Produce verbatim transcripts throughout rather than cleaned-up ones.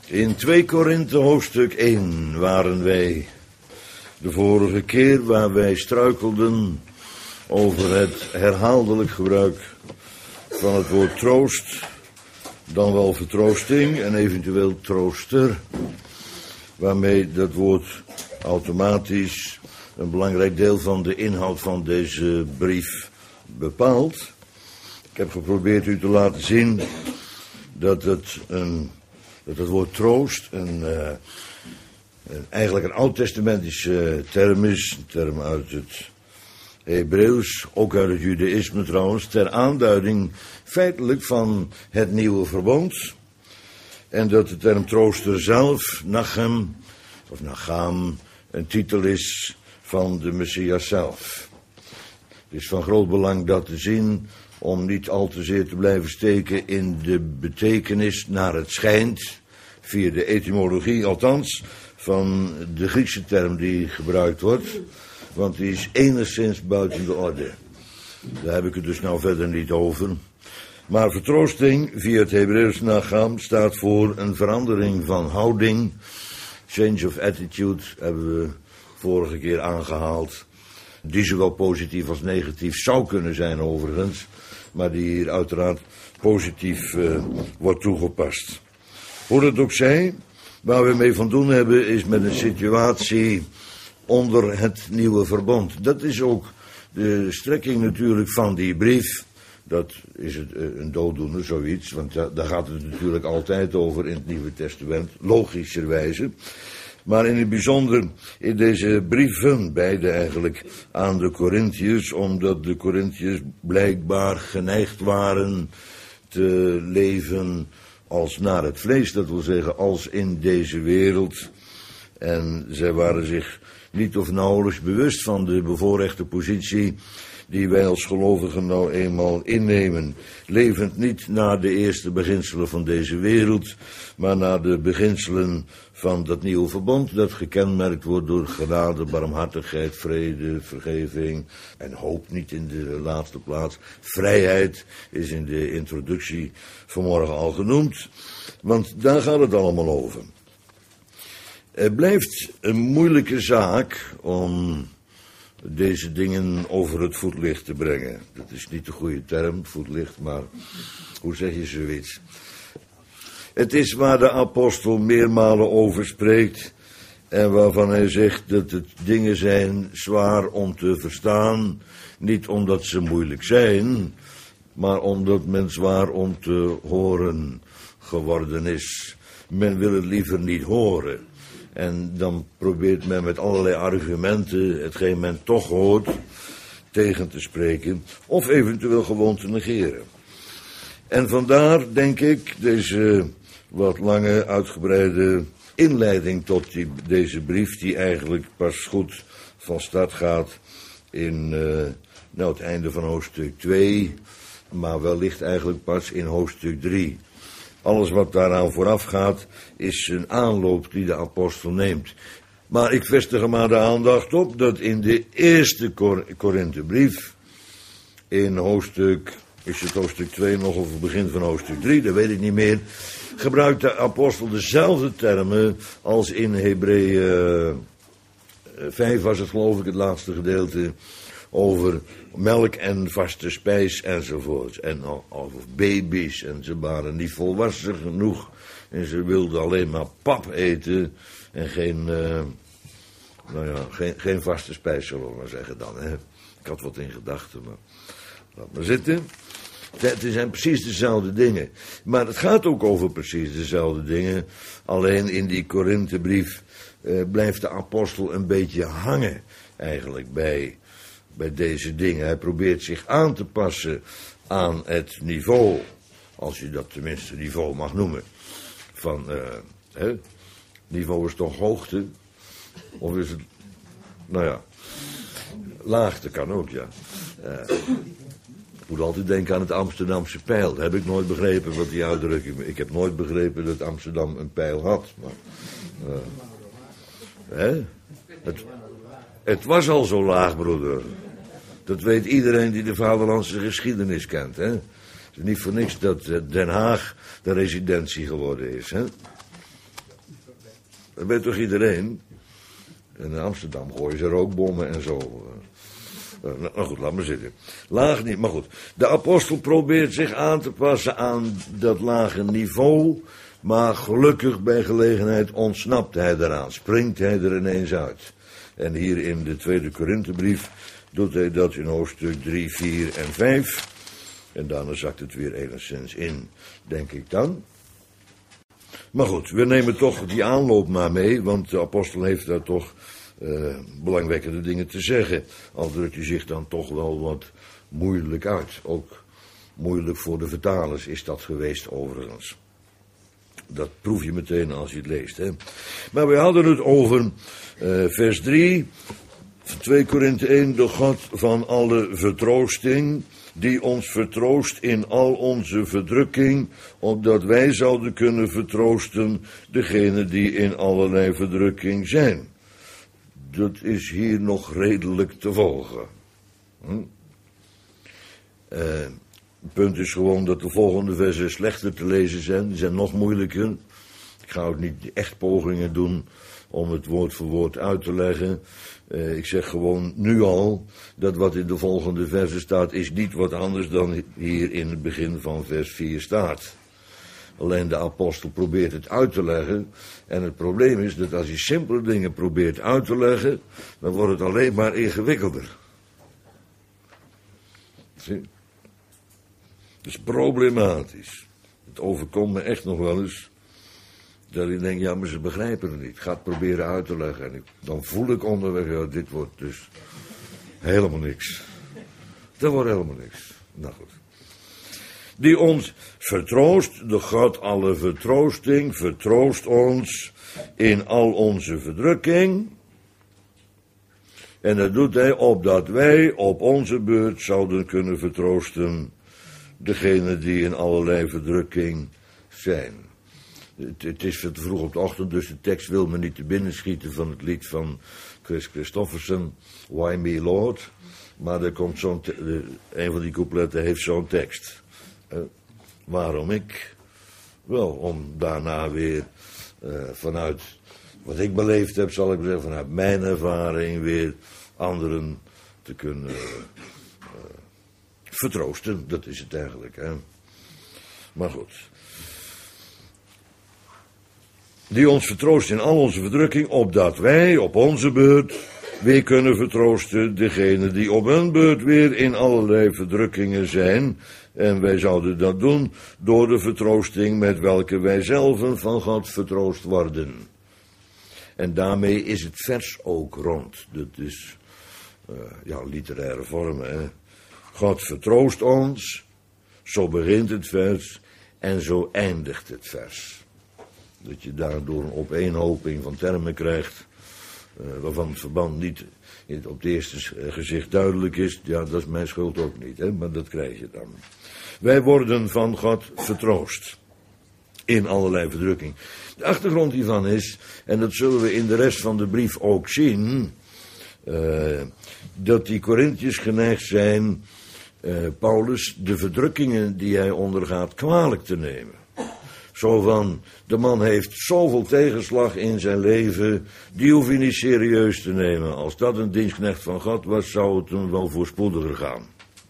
In twee Korinthe hoofdstuk één waren wij. De vorige keer waar wij struikelden over het herhaaldelijk gebruik van het woord troost, dan wel vertroosting en eventueel trooster, waarmee dat woord automatisch een belangrijk deel van de inhoud van deze brief bepaalt. Ik heb geprobeerd u te laten zien dat het, een, dat het woord troost een, uh, een, eigenlijk een oud-testamentische term is, een term uit het Hebreeuws, ook uit het Judaïsme trouwens, ter aanduiding feitelijk van het nieuwe verbond. En dat de term trooster zelf, Nachem, of Nacham, een titel is van de Messias zelf. Het is van groot belang dat te zien, om niet al te zeer te blijven steken in de betekenis naar het schijnt, via de etymologie althans, van de Griekse term die gebruikt wordt, want die is enigszins buiten de orde. Daar heb ik het dus nou verder niet over. Maar vertroosting via het Hebreeuws Nacham staat voor een verandering van houding. Change of attitude hebben we vorige keer aangehaald. Die zowel positief als negatief zou kunnen zijn overigens, maar die hier uiteraard positief uh, wordt toegepast. Hoe dat ook zij, waar we mee van doen hebben is met een situatie onder het nieuwe verbond. Dat is ook de strekking natuurlijk van die brief. Dat is het, uh, een dooddoener, zoiets, want da- daar gaat het natuurlijk altijd over in het Nieuwe Testament, logischerwijze. Maar in het bijzonder in deze brieven, beide eigenlijk, aan de Korinthiërs, omdat de Korinthiërs blijkbaar geneigd waren te leven als naar het vlees, dat wil zeggen als in deze wereld. En zij waren zich niet of nauwelijks bewust van de bevoorrechte positie die wij als gelovigen nou eenmaal innemen. Levend niet naar de eerste beginselen van deze wereld, maar naar de beginselen van dat nieuwe verbond, dat gekenmerkt wordt door genade, barmhartigheid, vrede, vergeving en hoop niet in de laatste plaats. Vrijheid is in de introductie vanmorgen al genoemd, want daar gaat het allemaal over. Het blijft een moeilijke zaak om deze dingen over het voetlicht te brengen. Dat is niet de goede term, voetlicht, maar hoe zeg je zoiets? Het is waar de apostel meermalen over spreekt en waarvan hij zegt dat het dingen zijn zwaar om te verstaan, niet omdat ze moeilijk zijn, maar omdat men zwaar om te horen geworden is. Men wil het liever niet horen. En dan probeert men met allerlei argumenten hetgeen men toch hoort tegen te spreken of eventueel gewoon te negeren. En vandaar, denk ik, deze wat lange, uitgebreide inleiding tot die, deze brief, die eigenlijk pas goed van start gaat in uh, nou, het einde van hoofdstuk twee, maar wellicht eigenlijk pas in hoofdstuk drie. Alles wat daaraan vooraf gaat, is een aanloop die de apostel neemt. Maar ik vestig er maar de aandacht op dat in de eerste Kor- Korinthebrief, in hoofdstuk, is het hoofdstuk twee nog of het begin van hoofdstuk drie, dat weet ik niet meer, gebruikt de apostel dezelfde termen als in Hebreeën vijf was het geloof ik, het laatste gedeelte, over melk en vaste spijs enzovoort. En over baby's en ze waren niet volwassen genoeg en ze wilden alleen maar pap eten en geen, uh, nou ja, geen, geen vaste spijs, zullen we maar zeggen dan. Hè. Ik had wat in gedachten, maar laat maar zitten. Het zijn precies dezelfde dingen. Maar het gaat ook over precies dezelfde dingen. Alleen in die Korinthebrief uh, blijft de apostel een beetje hangen eigenlijk bij, bij deze dingen. Hij probeert zich aan te passen aan het niveau, als je dat tenminste niveau mag noemen. Van, uh, hè, niveau is toch hoogte? Of is het, nou ja, laagte kan ook, ja. Uh, Ik moet altijd denken aan het Amsterdamse pijl. Dat heb ik nooit begrepen wat die uitdrukking. Ik heb nooit begrepen dat Amsterdam een pijl had. Maar, uh, hè? Het, het was al zo laag, broeder. Dat weet iedereen die de vaderlandse geschiedenis kent. Hè? Het is niet voor niks dat Den Haag de residentie geworden is. Hè? Dat weet toch iedereen? En in Amsterdam gooien ze rookbommen en zo. Uh, nou goed, laat maar zitten. Laag niet, maar goed. De apostel probeert zich aan te passen aan dat lage niveau. Maar gelukkig bij gelegenheid ontsnapt hij eraan. Springt hij er ineens uit. En hier in de tweede Korinthebrief doet hij dat in hoofdstuk drie, vier en vijf. En daarna zakt het weer enigszins in, denk ik dan. Maar goed, we nemen toch die aanloop maar mee, want de apostel heeft daar toch uh, belangwekkende dingen te zeggen. Al drukt hij zich dan toch wel wat moeilijk uit. Ook moeilijk voor de vertalers is dat geweest overigens. Dat proef je meteen als je het leest. Hè? Maar we hadden het over uh, vers drie, twee Korinthe één, de God van alle vertroosting, die ons vertroost in al onze verdrukking, opdat wij zouden kunnen vertroosten degenen die in allerlei verdrukking zijn. Dat is hier nog redelijk te volgen. Hm? Uh, het punt is gewoon dat de volgende versen slechter te lezen zijn. Die zijn nog moeilijker. Ik ga ook niet echt pogingen doen om het woord voor woord uit te leggen. Uh, ik zeg gewoon nu al dat wat in de volgende versen staat is niet wat anders dan hier in het begin van vers vier staat. Alleen de apostel probeert het uit te leggen. En het probleem is dat als je simpele dingen probeert uit te leggen, dan wordt het alleen maar ingewikkelder. Zie? Het is problematisch. Het overkomt me echt nog wel eens dat ik denk, ja, maar ze begrijpen het niet. Ik ga het proberen uit te leggen. En ik, dan voel ik onderweg, ja, dit wordt dus helemaal niks. Dat wordt helemaal niks. Nou goed. Die ons vertroost, de God alle vertroosting, vertroost ons in al onze verdrukking. En dat doet hij opdat wij op onze beurt zouden kunnen vertroosten degenen die in allerlei verdrukking zijn. Het, het is te vroeg op de ochtend, dus de tekst wil me niet te binnen schieten van het lied van Chris Christofferson, Why Me Lord. Maar er komt zo'n te- een van die coupletten heeft zo'n tekst. Uh, waarom ik? Wel, om daarna weer uh, vanuit wat ik beleefd heb, zal ik zeggen, vanuit mijn ervaring weer anderen te kunnen uh, vertroosten. Dat is het eigenlijk, hè. Maar goed. Die ons vertroost in al onze verdrukking, opdat wij op onze beurt weer kunnen vertroosten degenen die op hun beurt weer in allerlei verdrukkingen zijn. En wij zouden dat doen door de vertroosting met welke wij zelven van God vertroost worden. En daarmee is het vers ook rond. Dat is uh, ja, literaire vormen. Hè? God vertroost ons, zo begint het vers en zo eindigt het vers. Dat je daardoor een opeenhoping van termen krijgt, uh, waarvan het verband niet op het eerste gezicht duidelijk is. Ja, dat is mijn schuld ook niet, hè? Maar dat krijg je dan. Wij worden van God vertroost in allerlei verdrukking. De achtergrond hiervan is, en dat zullen we in de rest van de brief ook zien, uh, dat die Korinthiërs geneigd zijn uh, Paulus de verdrukkingen die hij ondergaat kwalijk te nemen. Zo van, de man heeft zoveel tegenslag in zijn leven, die hoef je niet serieus te nemen. Als dat een dienstknecht van God was, zou het hem wel voorspoediger gaan.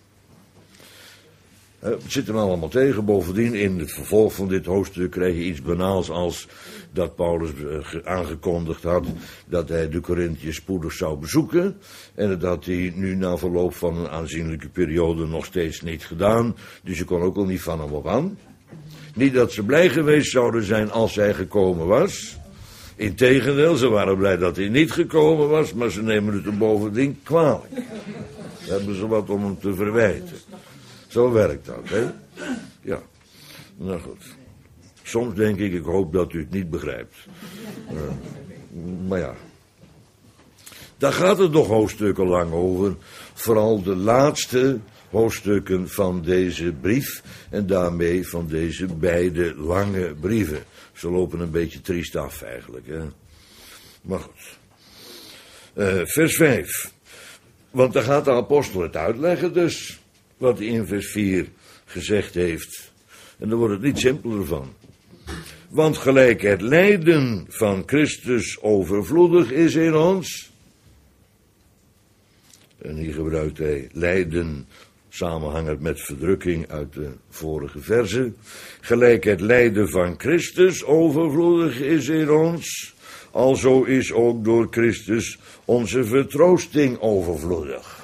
Het zit hem allemaal tegen. Bovendien, in het vervolg van dit hoofdstuk krijg je iets banaals als dat Paulus aangekondigd had dat hij de Korinthiërs spoedig zou bezoeken. En dat had hij nu na verloop van een aanzienlijke periode nog steeds niet gedaan. Dus je kon ook al niet van hem op aan. Niet dat ze blij geweest zouden zijn als hij gekomen was. Integendeel, ze waren blij dat hij niet gekomen was, maar ze nemen het hem bovendien kwalijk. Daar hebben ze wat om hem te verwijten. Zo werkt dat, hè? Ja, nou goed. Soms denk ik, ik hoop dat u het niet begrijpt. Uh, maar ja. Daar gaat het nog hoofdstukken lang over. Vooral de laatste hoofdstukken van deze brief. En daarmee van deze beide lange brieven. Ze lopen een beetje triest af eigenlijk, hè? Maar goed. Uh, vers vijf. Want daar gaat de apostel het uitleggen dus. Wat hij in vers vier gezegd heeft. En dan wordt het niet simpeler van. Want gelijk het lijden van Christus overvloedig is in ons. En hier gebruikt hij lijden samenhangend met verdrukking uit de vorige verse. Gelijk het lijden van Christus overvloedig is in ons, alzo is ook door Christus onze vertroosting overvloedig.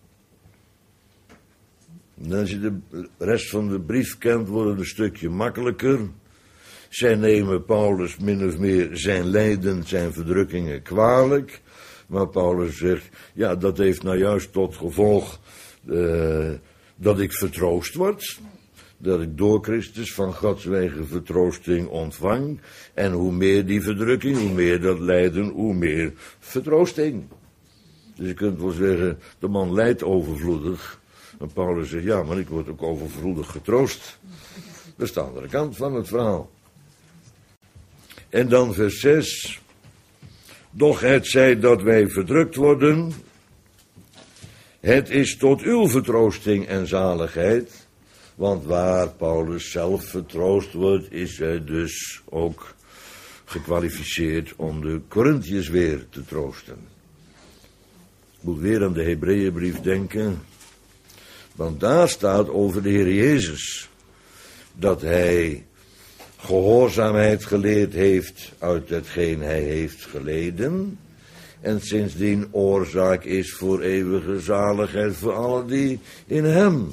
En als je de rest van de brief kent, wordt het een stukje makkelijker. Zij nemen Paulus min of meer zijn lijden, zijn verdrukkingen kwalijk. Maar Paulus zegt, ja, dat heeft nou juist tot gevolg uh, dat ik vertroost word. Dat ik door Christus van Gods wegen vertroosting ontvang. En hoe meer die verdrukking, hoe meer dat lijden, hoe meer vertroosting. Dus je kunt wel zeggen, de man lijdt overvloedig. En Paulus zegt, ja, maar ik word ook overvloedig getroost. Dat is de andere kant van het verhaal. En dan vers zes. Doch het zij dat wij verdrukt worden, het is tot uw vertroosting en zaligheid. Want waar Paulus zelf vertroost wordt, is hij dus ook gekwalificeerd om de Korintiërs weer te troosten. Ik moet weer aan de Hebreeënbrief denken. Want daar staat over de Heer Jezus dat hij gehoorzaamheid geleerd heeft uit hetgeen hij heeft geleden. En sindsdien oorzaak is voor eeuwige zaligheid voor allen die in hem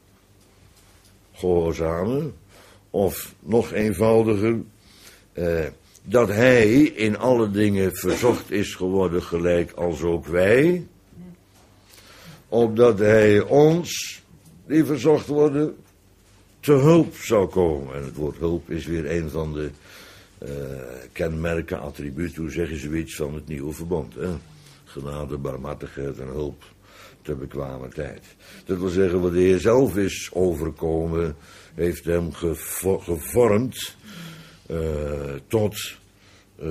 gehoorzamen. Of nog eenvoudiger, eh, dat hij in alle dingen verzocht is geworden gelijk als ook wij. Opdat hij ons, die verzocht worden, te hulp zou komen. En het woord hulp is weer een van de uh, kenmerken, attributen, hoe zeggen ze zoiets van het nieuwe verbond. Hè? Genade, barmhartigheid en hulp te bekwame tijd. Dat wil zeggen, wat de Heer zelf is overkomen, heeft hem gevo- gevormd uh, tot uh,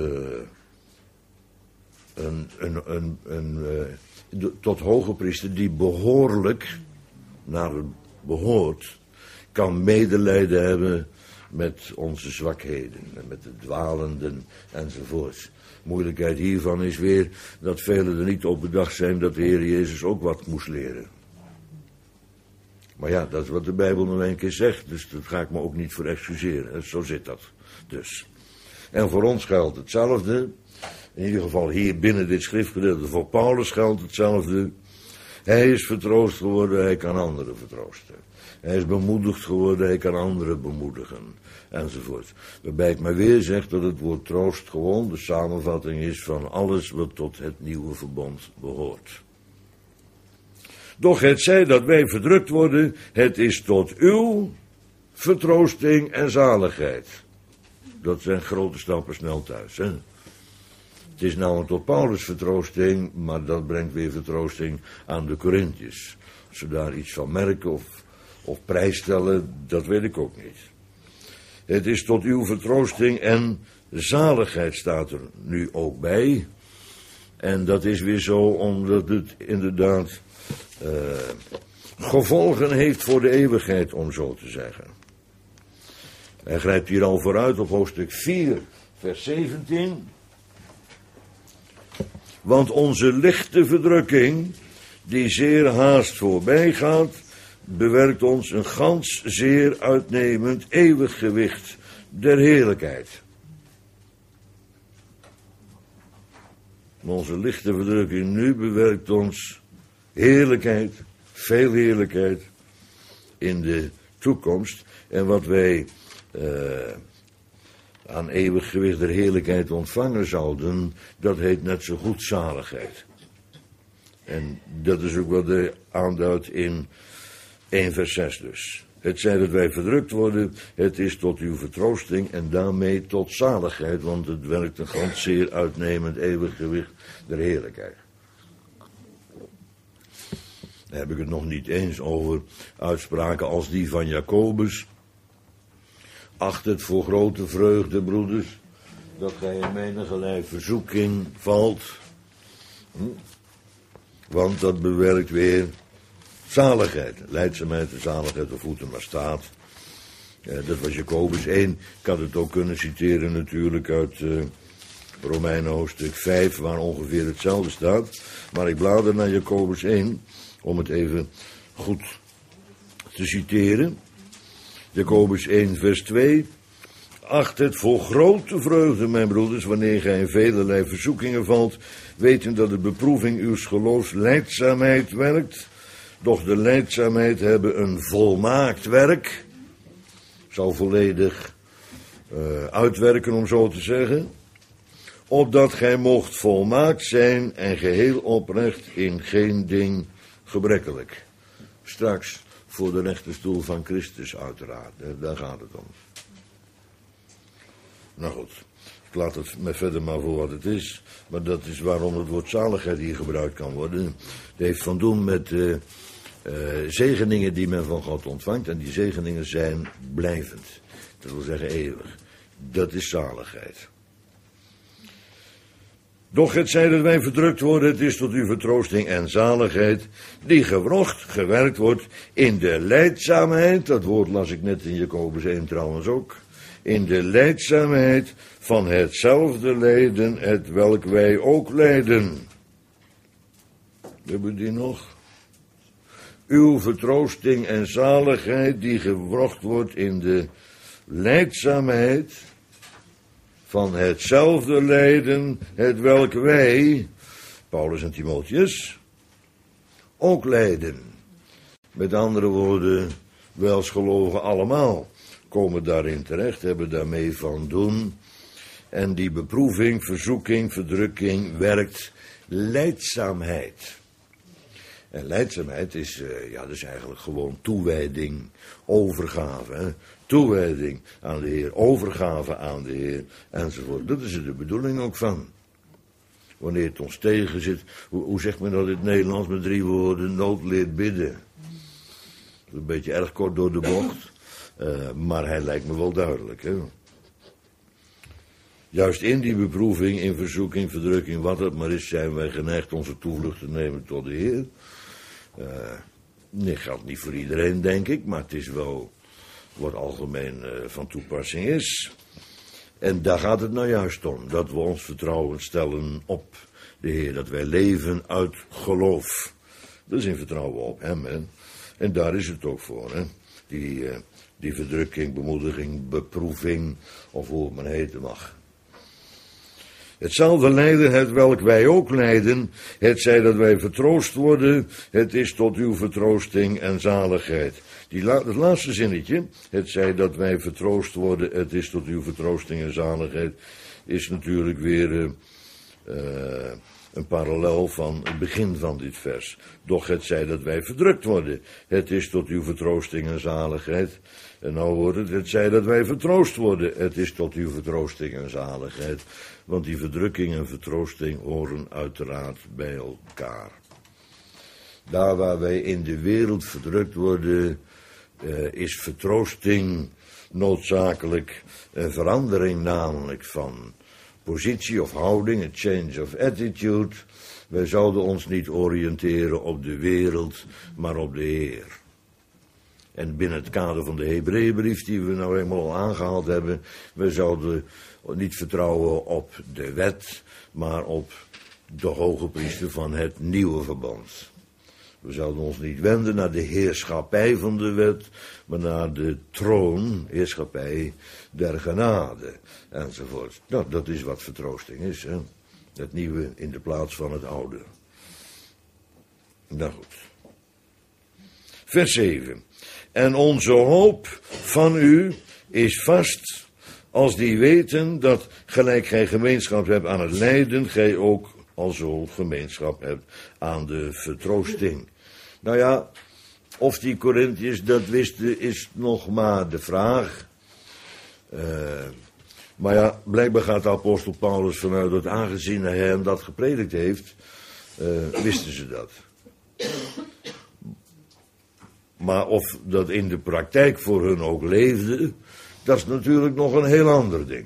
een, een, een, een uh, tot hoge priester die behoorlijk naar het behoort kan medelijden hebben met onze zwakheden en met de dwalenden enzovoort. Moeilijkheid hiervan is weer dat velen er niet op bedacht zijn dat de Heer Jezus ook wat moest leren. Maar ja, dat is wat de Bijbel nog een keer zegt, dus dat ga ik me ook niet voor excuseren. Zo zit dat dus. En voor ons geldt hetzelfde. In ieder geval hier binnen dit schriftgedeelte voor Paulus geldt hetzelfde. Hij is vertroost geworden, hij kan anderen vertroosten. Hij is bemoedigd geworden, hij kan anderen bemoedigen. Enzovoort. Waarbij ik maar weer zeg dat het woord troost gewoon de samenvatting is van alles wat tot het nieuwe verbond behoort. Doch het zij dat wij verdrukt worden, het is tot uw vertroosting en zaligheid. Dat zijn grote stappen snel thuis, hè. Het is nou tot Paulus vertroosting, maar dat brengt weer vertroosting aan de Korintiërs. Als ze daar iets van merken of, of prijs stellen, dat weet ik ook niet. Het is tot uw vertroosting en zaligheid staat er nu ook bij. En dat is weer zo omdat het inderdaad uh, gevolgen heeft voor de eeuwigheid, om zo te zeggen. Hij grijpt hier al vooruit op hoofdstuk vier, vers zeventien. Want onze lichte verdrukking, die zeer haast voorbij gaat, bewerkt ons een gans zeer uitnemend eeuwig gewicht der heerlijkheid. Onze lichte verdrukking nu bewerkt ons heerlijkheid, veel heerlijkheid in de toekomst. En wat wij uh, aan eeuwig gewicht der heerlijkheid ontvangen zouden, dat heet net zo goed zaligheid. En dat is ook wat hij aanduidt in één vers zes dus. Het zij dat wij verdrukt worden, het is tot uw vertroosting en daarmee tot zaligheid, want het werkt een ganz zeer uitnemend eeuwig gewicht der heerlijkheid. Dan heb ik het nog niet eens over uitspraken als die van Jacobus. Acht het voor grote vreugde, broeders, dat gij in menigerlei verzoeking valt. Hm? Want dat bewerkt weer zaligheid. Leidzaamheid, de zaligheid, of hoe het er maar staat. Ja, dat was Jacobus één. Ik had het ook kunnen citeren natuurlijk uit uh, Romeinen hoofdstuk vijf, waar ongeveer hetzelfde staat. Maar ik blader naar Jacobus één, om het even goed te citeren. Jacobus één, vers twee. Acht het voor grote vreugde, mijn broeders, wanneer gij in velerlei verzoekingen valt, weten dat de beproeving uws geloofs lijdzaamheid werkt. Doch de lijdzaamheid hebben een volmaakt werk, zal volledig uh, uitwerken, om zo te zeggen, opdat gij mocht volmaakt zijn en geheel oprecht, in geen ding gebrekkelijk. Straks voor de rechterstoel van Christus uiteraard, daar gaat het om. Nou goed, ik laat het me verder maar voor wat het is, maar dat is waarom het woord zaligheid hier gebruikt kan worden. Het heeft van doen met uh, uh, zegeningen die men van God ontvangt, en die zegeningen zijn blijvend. Dat wil zeggen eeuwig. Dat is zaligheid. Doch het zij dat wij verdrukt worden, het is tot uw vertroosting en zaligheid, die gewrocht, gewerkt wordt in de lijdzaamheid, dat woord las ik net in Jacobus één trouwens ook, in de lijdzaamheid van hetzelfde lijden, het welk wij ook lijden. Hebben we die nog? Uw vertroosting en zaligheid, die gewrocht wordt in de lijdzaamheid van hetzelfde lijden, het welk wij, Paulus en Timotheus, ook lijden. Met andere woorden, wij als gelovigen allemaal komen daarin terecht, hebben daarmee van doen. En die beproeving, verzoeking, verdrukking werkt lijdzaamheid. En lijdzaamheid is, uh, ja, dat is eigenlijk gewoon toewijding, overgave, hè? Toewijding aan de Heer, overgave aan de Heer, enzovoort. Dat is er de bedoeling ook van. Wanneer het ons tegen zit, hoe, hoe zegt men dat in het Nederlands met drie woorden, nood leert bidden. Een beetje erg kort door de bocht, uh, maar hij lijkt me wel duidelijk, hè. Juist in die beproeving, in verzoeking, verdrukking, wat het maar is, zijn wij geneigd onze toevlucht te nemen tot de Heer. Uh, dit geldt niet voor iedereen, denk ik, maar het is wel wat algemeen uh, van toepassing is. En daar gaat het nou juist om, dat we ons vertrouwen stellen op de Heer, dat wij leven uit geloof. Dat is in vertrouwen op hem, hè. En daar is het ook voor, hè. Die, uh, die verdrukking, bemoediging, beproeving, of hoe het maar heten mag. Hetzelfde lijden, het welk wij ook lijden, het zij dat wij vertroost worden, het is tot uw vertroosting en zaligheid. Die la- het laatste zinnetje, het zij dat wij vertroost worden, het is tot uw vertroosting en zaligheid, is natuurlijk weer uh, uh, een parallel van het begin van dit vers. Doch het zij dat wij verdrukt worden, het is tot uw vertroosting en zaligheid. En nou wordt het, het zij dat wij vertroost worden, het is tot uw vertroosting en zaligheid. Want die verdrukking en vertroosting horen uiteraard bij elkaar. Daar waar wij in de wereld verdrukt worden, uh, is vertroosting noodzakelijk, een verandering namelijk van positie of houding, een change of attitude. Wij zouden ons niet oriënteren op de wereld, maar op de Heer. En binnen het kader van de Hebreeënbrief die we nou eenmaal al aangehaald hebben, we zouden niet vertrouwen op de wet, maar op de hoge priester van het nieuwe verbond. We zouden ons niet wenden naar de heerschappij van de wet, maar naar de troon, heerschappij der genade, enzovoort. Nou, dat is wat vertroosting is, hè. Het nieuwe in de plaats van het oude. Nou goed. Vers zeven. En onze hoop van u is vast, als die weten dat gelijk gij gemeenschap hebt aan het lijden, gij ook alzo gemeenschap hebt aan de vertroosting. Nou ja, of die Korintiërs dat wisten, is nog maar de vraag. Uh, maar ja, blijkbaar gaat de apostel Paulus vanuit dat aangezien hij hem dat gepredikt heeft, uh, wisten ze dat. Maar of dat in de praktijk voor hun ook leefde, dat is natuurlijk nog een heel ander ding.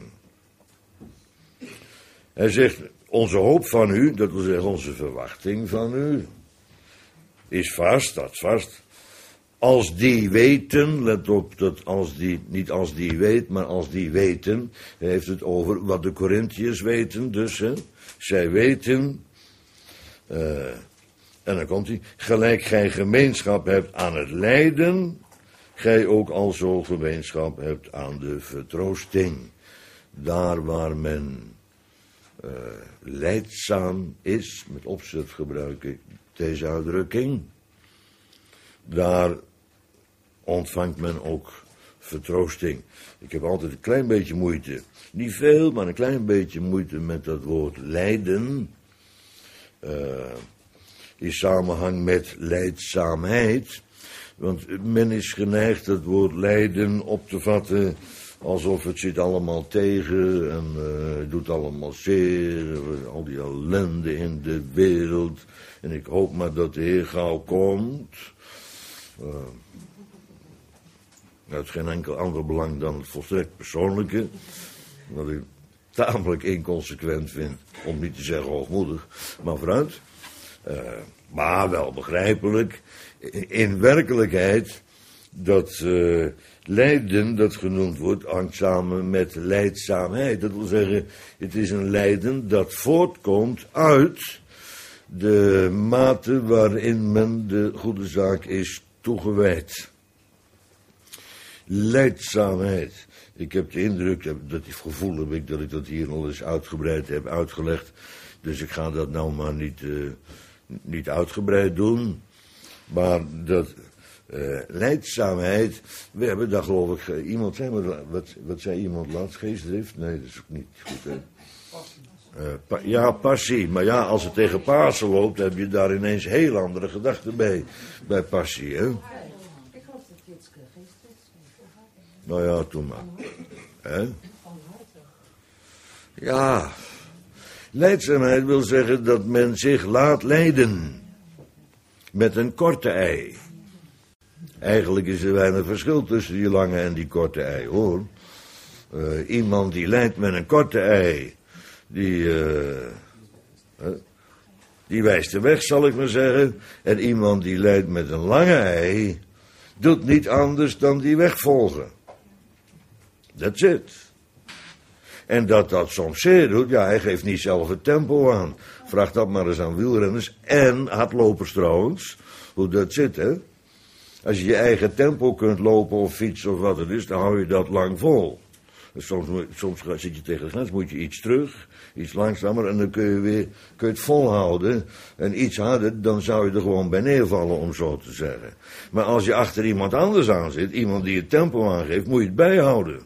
Hij zegt, onze hoop van u, dat wil zeggen onze verwachting van u, is vast, staat vast, als die weten, let op dat als die, niet als die weet, maar als die weten, hij heeft het over wat de Corinthiërs weten, dus, hè, zij weten, uh, en dan komt hij, gelijk gij gemeenschap hebt aan het lijden, gij ook alzo gemeenschap hebt aan de vertroosting. Daar waar men uh, lijdzaam is, met opzet gebruik ik deze uitdrukking, daar ontvangt men ook vertroosting. Ik heb altijd een klein beetje moeite, niet veel, maar een klein beetje moeite met dat woord lijden, uh, in samenhang met lijdzaamheid, want men is geneigd het woord lijden op te vatten alsof het zit allemaal tegen en uh, doet allemaal zeer, al die ellende in de wereld. En ik hoop maar dat de Heer gauw komt. Uh, uit geen enkel ander belang dan het volstrekt persoonlijke, wat ik tamelijk inconsequent vind, om niet te zeggen hoogmoedig, maar vooruit. Uh, maar wel begrijpelijk, in werkelijkheid, dat uh, lijden, dat genoemd wordt, hangt samen met lijdzaamheid. Dat wil zeggen, het is een lijden dat voortkomt uit de mate waarin men de goede zaak is toegewijd. Lijdzaamheid. Ik heb de indruk, dat gevoel heb ik, dat ik dat hier al eens uitgebreid heb uitgelegd. Dus ik ga dat nou maar niet, uh, niet uitgebreid doen. Maar dat uh, lijdzaamheid, we hebben daar geloof ik, iemand zei, maar wat, wat zei iemand laatst, geestdrift? Nee, dat is ook niet goed, hè. Uh, pa, ja, passie. Maar ja, als het tegen Pasen loopt, heb je daar ineens heel andere gedachten bij, bij passie, hè. Ik geloof dat je het geestdrift. Nou ja, toen maar. Hè? Ja. Lijdzaamheid wil zeggen dat men zich laat leiden. Met een korte ei. Eigenlijk is er weinig verschil tussen die lange en die korte ei, hoor. Uh, iemand die lijdt met een korte ei, die, uh, uh, die wijst de weg, zal ik maar zeggen. En iemand die lijdt met een lange ei, doet niet anders dan die weg volgen. That's it. En dat dat soms zeer doet, ja, hij geeft niet zelf het tempo aan. Vraag dat maar eens aan wielrenners en hardlopers trouwens, hoe dat zit, hè. Als je je eigen tempo kunt lopen of fietsen of wat het is, dan hou je dat lang vol. Soms, soms zit je tegen de grens, moet je iets terug, iets langzamer en dan kun je weer kun je het volhouden. En iets harder, dan zou je er gewoon bij neervallen, om zo te zeggen. Maar als je achter iemand anders aan zit, iemand die het tempo aangeeft, moet je het bijhouden.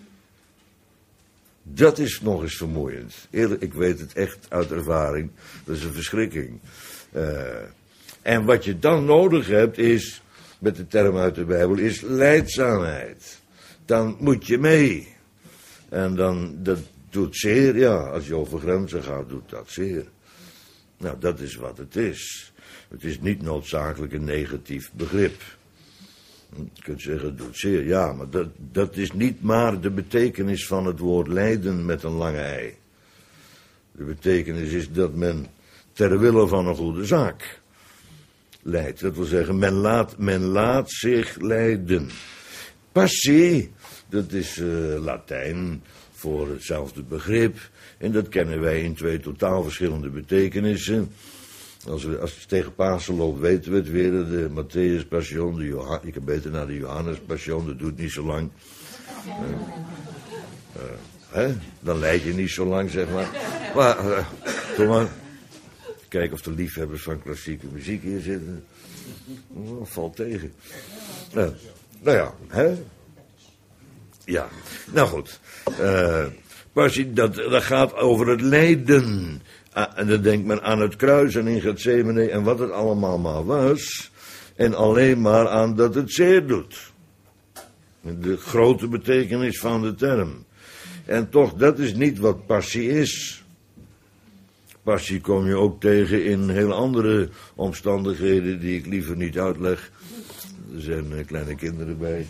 Dat is nog eens vermoeiend. Eerlijk, ik weet het echt uit ervaring. Dat is een verschrikking. Uh, en wat je dan nodig hebt is, met de term uit de Bijbel, is lijdzaamheid. Dan moet je mee. En dan, dat doet zeer, ja, als je over grenzen gaat, doet dat zeer. Nou, dat is wat het is. Het is niet noodzakelijk een negatief begrip. Je kunt zeggen, het doet zeer, ja, maar dat, dat is niet maar de betekenis van het woord lijden met een lange ei. De betekenis is dat men ter wille van een goede zaak lijdt. Dat wil zeggen, men laat, men laat zich lijden. Passie, dat is uh, Latijn voor hetzelfde begrip. En dat kennen wij in twee totaal verschillende betekenissen. Als, we, als het tegen Pasen loopt, weten we het weer. De Matthäus Passion, de Johan, ik heb beter naar de Johannes Passion, dat doet niet zo lang. Uh, uh, hè? Dan leid je niet zo lang, zeg maar. Maar, uh, kom maar. Kijken of de liefhebbers van klassieke muziek hier zitten. Oh, valt tegen. Uh, nou ja, hè? Ja, nou goed. Uh, passie, dat, dat gaat over het lijden. Ah, en dan denkt men aan het kruis en in Gethsemane en wat het allemaal maar was. En alleen maar aan dat het zeer doet. De grote betekenis van de term. En toch, dat is niet wat passie is. Passie kom je ook tegen in heel andere omstandigheden die ik liever niet uitleg. Er zijn uh, kleine kinderen bij.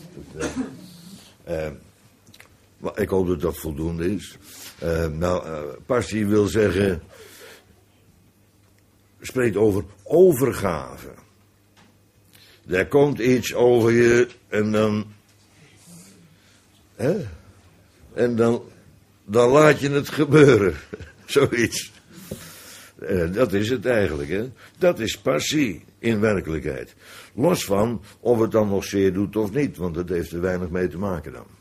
Uh, maar ik hoop dat dat voldoende is. Uh, nou, uh, passie wil zeggen, spreekt over overgave. Er komt iets over je en dan... Hè? En dan, dan laat je het gebeuren. Zoiets. Uh, dat is het eigenlijk, hè. Dat is passie in werkelijkheid. Los van of het dan nog zeer doet of niet, want dat heeft er weinig mee te maken dan.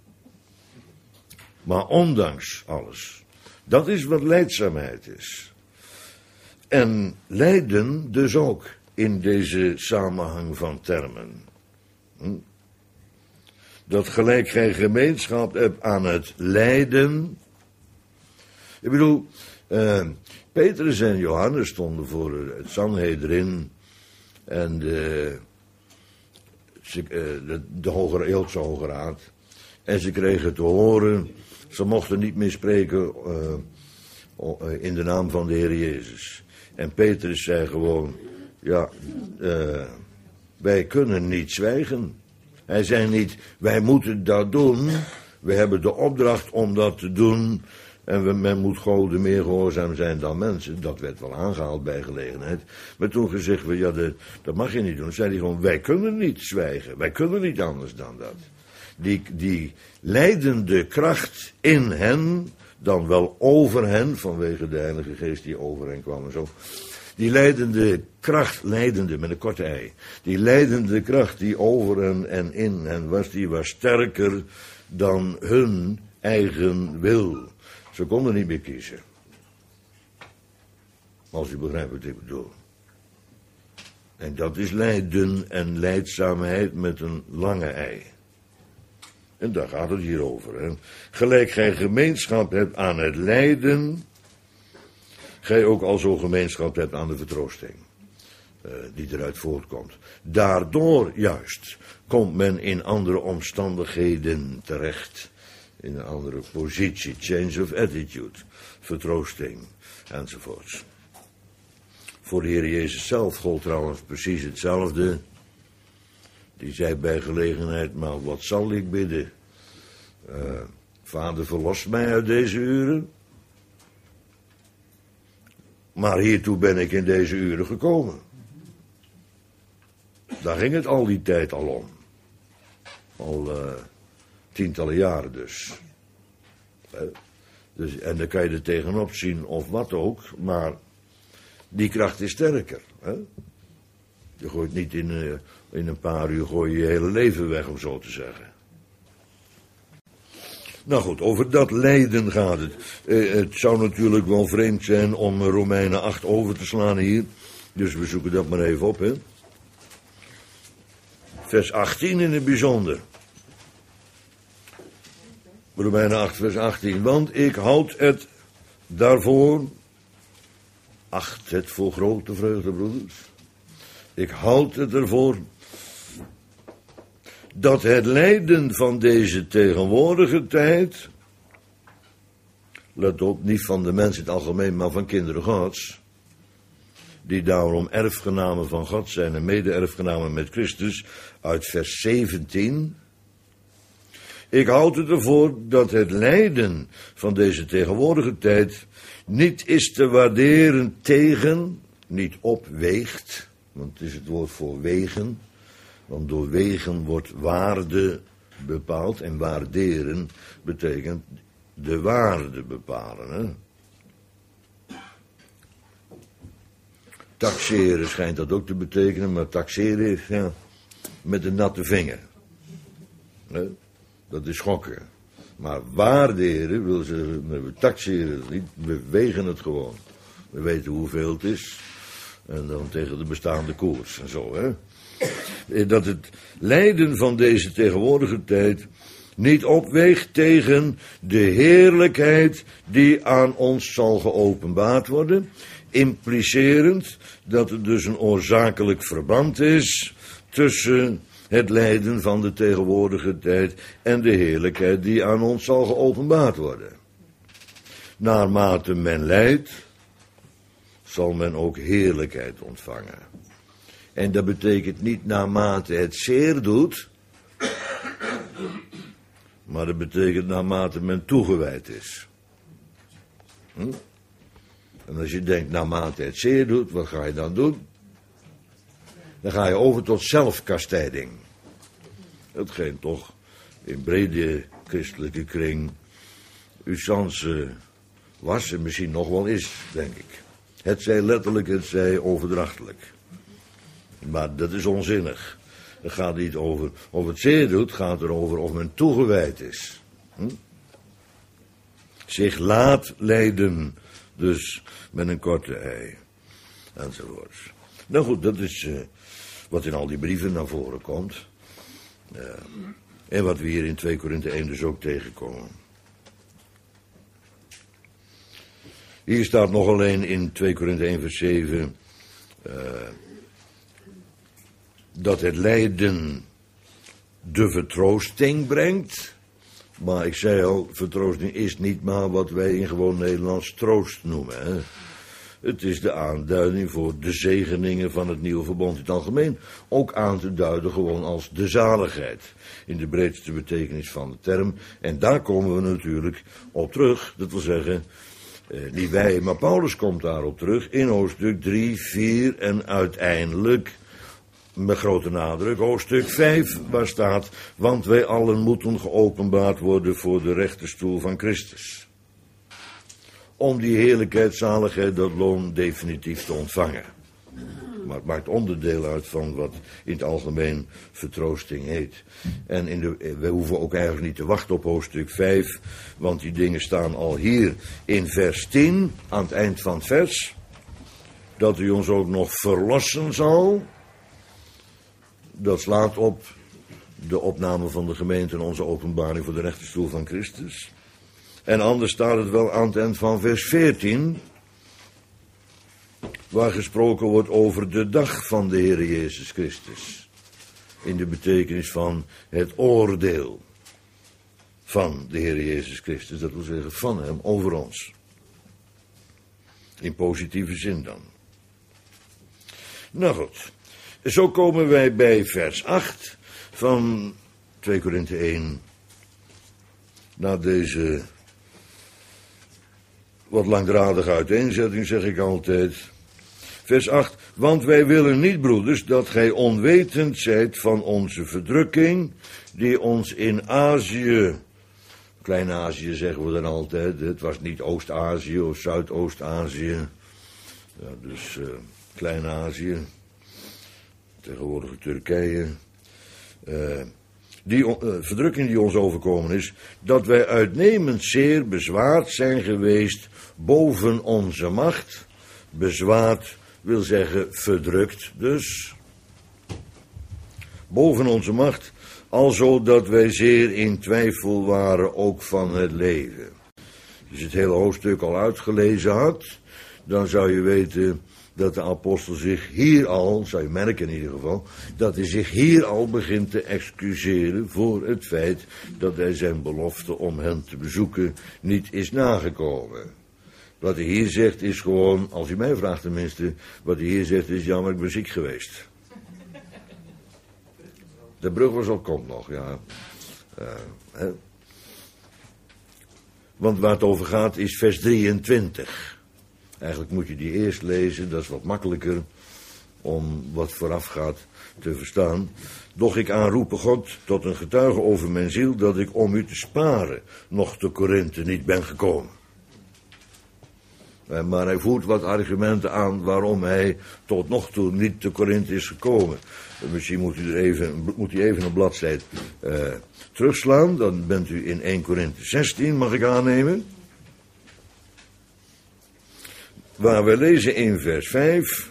Maar ondanks alles. Dat is wat lijdzaamheid is. En lijden dus ook in deze samenhang van termen. Hm? Dat gelijk gij gemeenschap hebt aan het lijden. Ik bedoel, uh, Petrus en Johannes stonden voor het Sanhedrin en de, ze, uh, de, de Hoge, Joodse Hoge Raad. En ze kregen te horen, ze mochten niet meer spreken uh, in de naam van de Heer Jezus. En Petrus zei gewoon, ja, uh, wij kunnen niet zwijgen. Hij zei niet, wij moeten dat doen, we hebben de opdracht om dat te doen... En we, men moet Goden meer gehoorzaam zijn dan mensen. Dat werd wel aangehaald bij gelegenheid. Maar toen gezegd werd, ja, de, dat mag je niet doen. Zei hij gewoon, wij kunnen niet zwijgen. Wij kunnen niet anders dan dat. Die, die leidende kracht in hen, dan wel over hen, vanwege de Heilige Geest die over hen kwam en zo. Die leidende kracht, leidende met een korte ei. Die leidende kracht die over hen en in hen was, die was sterker dan hun eigen wil. Ze konden niet meer kiezen. Als u begrijpt wat ik bedoel. En dat is lijden en lijdzaamheid met een lange ei. En daar gaat het hier over. Hè? Gelijk gij gemeenschap hebt aan het lijden, gij ook al zo gemeenschap hebt aan de vertroosting. Uh, die eruit voortkomt. Daardoor juist komt men in andere omstandigheden terecht. In een andere positie, change of attitude, vertroosting, enzovoorts. Voor de Heer Jezus zelf gold trouwens precies hetzelfde. Die zei bij gelegenheid, maar wat zal ik bidden? Uh, Vader, verlos mij uit deze uren. Maar hiertoe ben ik in deze uren gekomen. Daar ging het al die tijd al om. Al... Uh, Tientallen jaren dus. dus. En dan kan je er tegenop zien of wat ook, maar die kracht is sterker. Hè? Je gooit niet in, uh, in een paar uur gooi je je hele leven weg, om zo te zeggen. Nou goed, over dat lijden gaat het. Uh, het zou natuurlijk wel vreemd zijn om Romeinen acht over te slaan hier. Dus we zoeken dat maar even op, hè. Vers achttien in het bijzonder. Romeinen acht, vers achttien. Want ik houd het daarvoor, acht het voor grote vreugde, broeders. Ik houd het ervoor dat het lijden van deze tegenwoordige tijd, let op, niet van de mens in het algemeen, maar van kinderen Gods, die daarom erfgenamen van God zijn en mede-erfgenamen met Christus, uit vers zeventien... Ik houd het ervoor dat het lijden van deze tegenwoordige tijd niet is te waarderen tegen, niet opweegt, want het is het woord voor wegen, want door wegen wordt waarde bepaald en waarderen betekent de waarde bepalen. Hè? Taxeren schijnt dat ook te betekenen, maar taxeren is ja, met een natte vinger. Hè? Dat is gokken. Maar waarderen wil ze, we taxeren het niet, we wegen het gewoon. We weten hoeveel het is. En dan tegen de bestaande koers en zo, hè. Dat het lijden van deze tegenwoordige tijd niet opweegt tegen de heerlijkheid die aan ons zal geopenbaard worden. Implicerend dat er dus een oorzakelijk verband is tussen het lijden van de tegenwoordige tijd en de heerlijkheid die aan ons zal geopenbaard worden. Naarmate men lijdt, zal men ook heerlijkheid ontvangen. En dat betekent niet naarmate het zeer doet, maar dat betekent naarmate men toegewijd is. Hm? En als je denkt naarmate het zeer doet, wat ga je dan doen? Dan ga je over tot zelfkastijding. Hetgeen toch in brede christelijke kring usance was en misschien nog wel is, denk ik. Het zij letterlijk, het zij overdrachtelijk. Maar dat is onzinnig. Het gaat niet over of het zeer doet, het gaat erover of men toegewijd is. Hm? Zich laat leiden, dus met een korte ei. Enzovoorts. Nou goed, dat is uh, wat in al die brieven naar voren komt. Uh, en wat we hier in twee Korinthe één dus ook tegenkomen. Hier staat nog alleen in twee Korinthe één vers zeven... Uh, dat het lijden de vertroosting brengt. Maar ik zei al, vertroosting is niet maar wat wij in gewoon Nederlands troost noemen. Hè. Het is de aanduiding voor de zegeningen van het nieuwe verbond in het algemeen. Ook aan te duiden gewoon als de zaligheid. In de breedste betekenis van de term. En daar komen we natuurlijk op terug. Dat wil zeggen, eh, niet wij, maar Paulus komt daarop terug. In hoofdstuk drie, vier en uiteindelijk, met grote nadruk, hoofdstuk vijf, waar staat: want wij allen moeten geopenbaard worden voor de rechterstoel van Christus. Om die heerlijkheid, zaligheid, dat loon definitief te ontvangen. Maar het maakt onderdeel uit van wat in het algemeen vertroosting heet. En in de, we hoeven ook eigenlijk niet te wachten op hoofdstuk vijf, want die dingen staan al hier in vers tien, aan het eind van het vers. Dat u ons ook nog verlossen zal. Dat slaat op de opname van de gemeente en onze openbaring voor de rechterstoel van Christus. En anders staat het wel aan het eind van vers veertien, waar gesproken wordt over de dag van de Heer Jezus Christus. In de betekenis van het oordeel van de Heer Jezus Christus. Dat wil zeggen van hem over ons. In positieve zin dan. Nou goed. Zo komen wij bij vers acht van twee Korinthe één. Na deze wat langdradige uiteenzetting, zeg ik altijd. Vers acht. Want wij willen niet, broeders, dat gij onwetend zijt van onze verdrukking, die ons in Azië, Klein-Azië zeggen we dan altijd, het was niet Oost-Azië of Zuidoost-Azië, ja, dus uh, Klein-Azië, tegenwoordig Turkije, uh, die uh, verdrukking die ons overkomen is, dat wij uitnemend zeer bezwaard zijn geweest boven onze macht. Bezwaard wil zeggen verdrukt dus. Boven onze macht, alzo dat wij zeer in twijfel waren ook van het leven. Als je het hele hoofdstuk al uitgelezen had, dan zou je weten dat de apostel zich hier al, zou je merken in ieder geval, dat hij zich hier al begint te excuseren voor het feit dat hij zijn belofte om hen te bezoeken niet is nagekomen. Wat hij hier zegt is gewoon, als u mij vraagt tenminste, wat hij hier zegt is, ja, maar ik ben ziek geweest. De brug was op komt nog, ja. Uh, hè. Want waar het over gaat is vers drieëntwintig. Eigenlijk moet je die eerst lezen, dat is wat makkelijker om wat vooraf gaat te verstaan. Doch ik aanroepen God tot een getuige over mijn ziel, dat ik om u te sparen nog te Korinthe niet ben gekomen. Maar hij voert wat argumenten aan waarom hij tot nog toe niet te Korinthe is gekomen. Misschien moet u, er even, moet u even een bladzijde uh, terugslaan. Dan bent u in één Korinthe zestien, mag ik aannemen. Waar we lezen in vers vijf.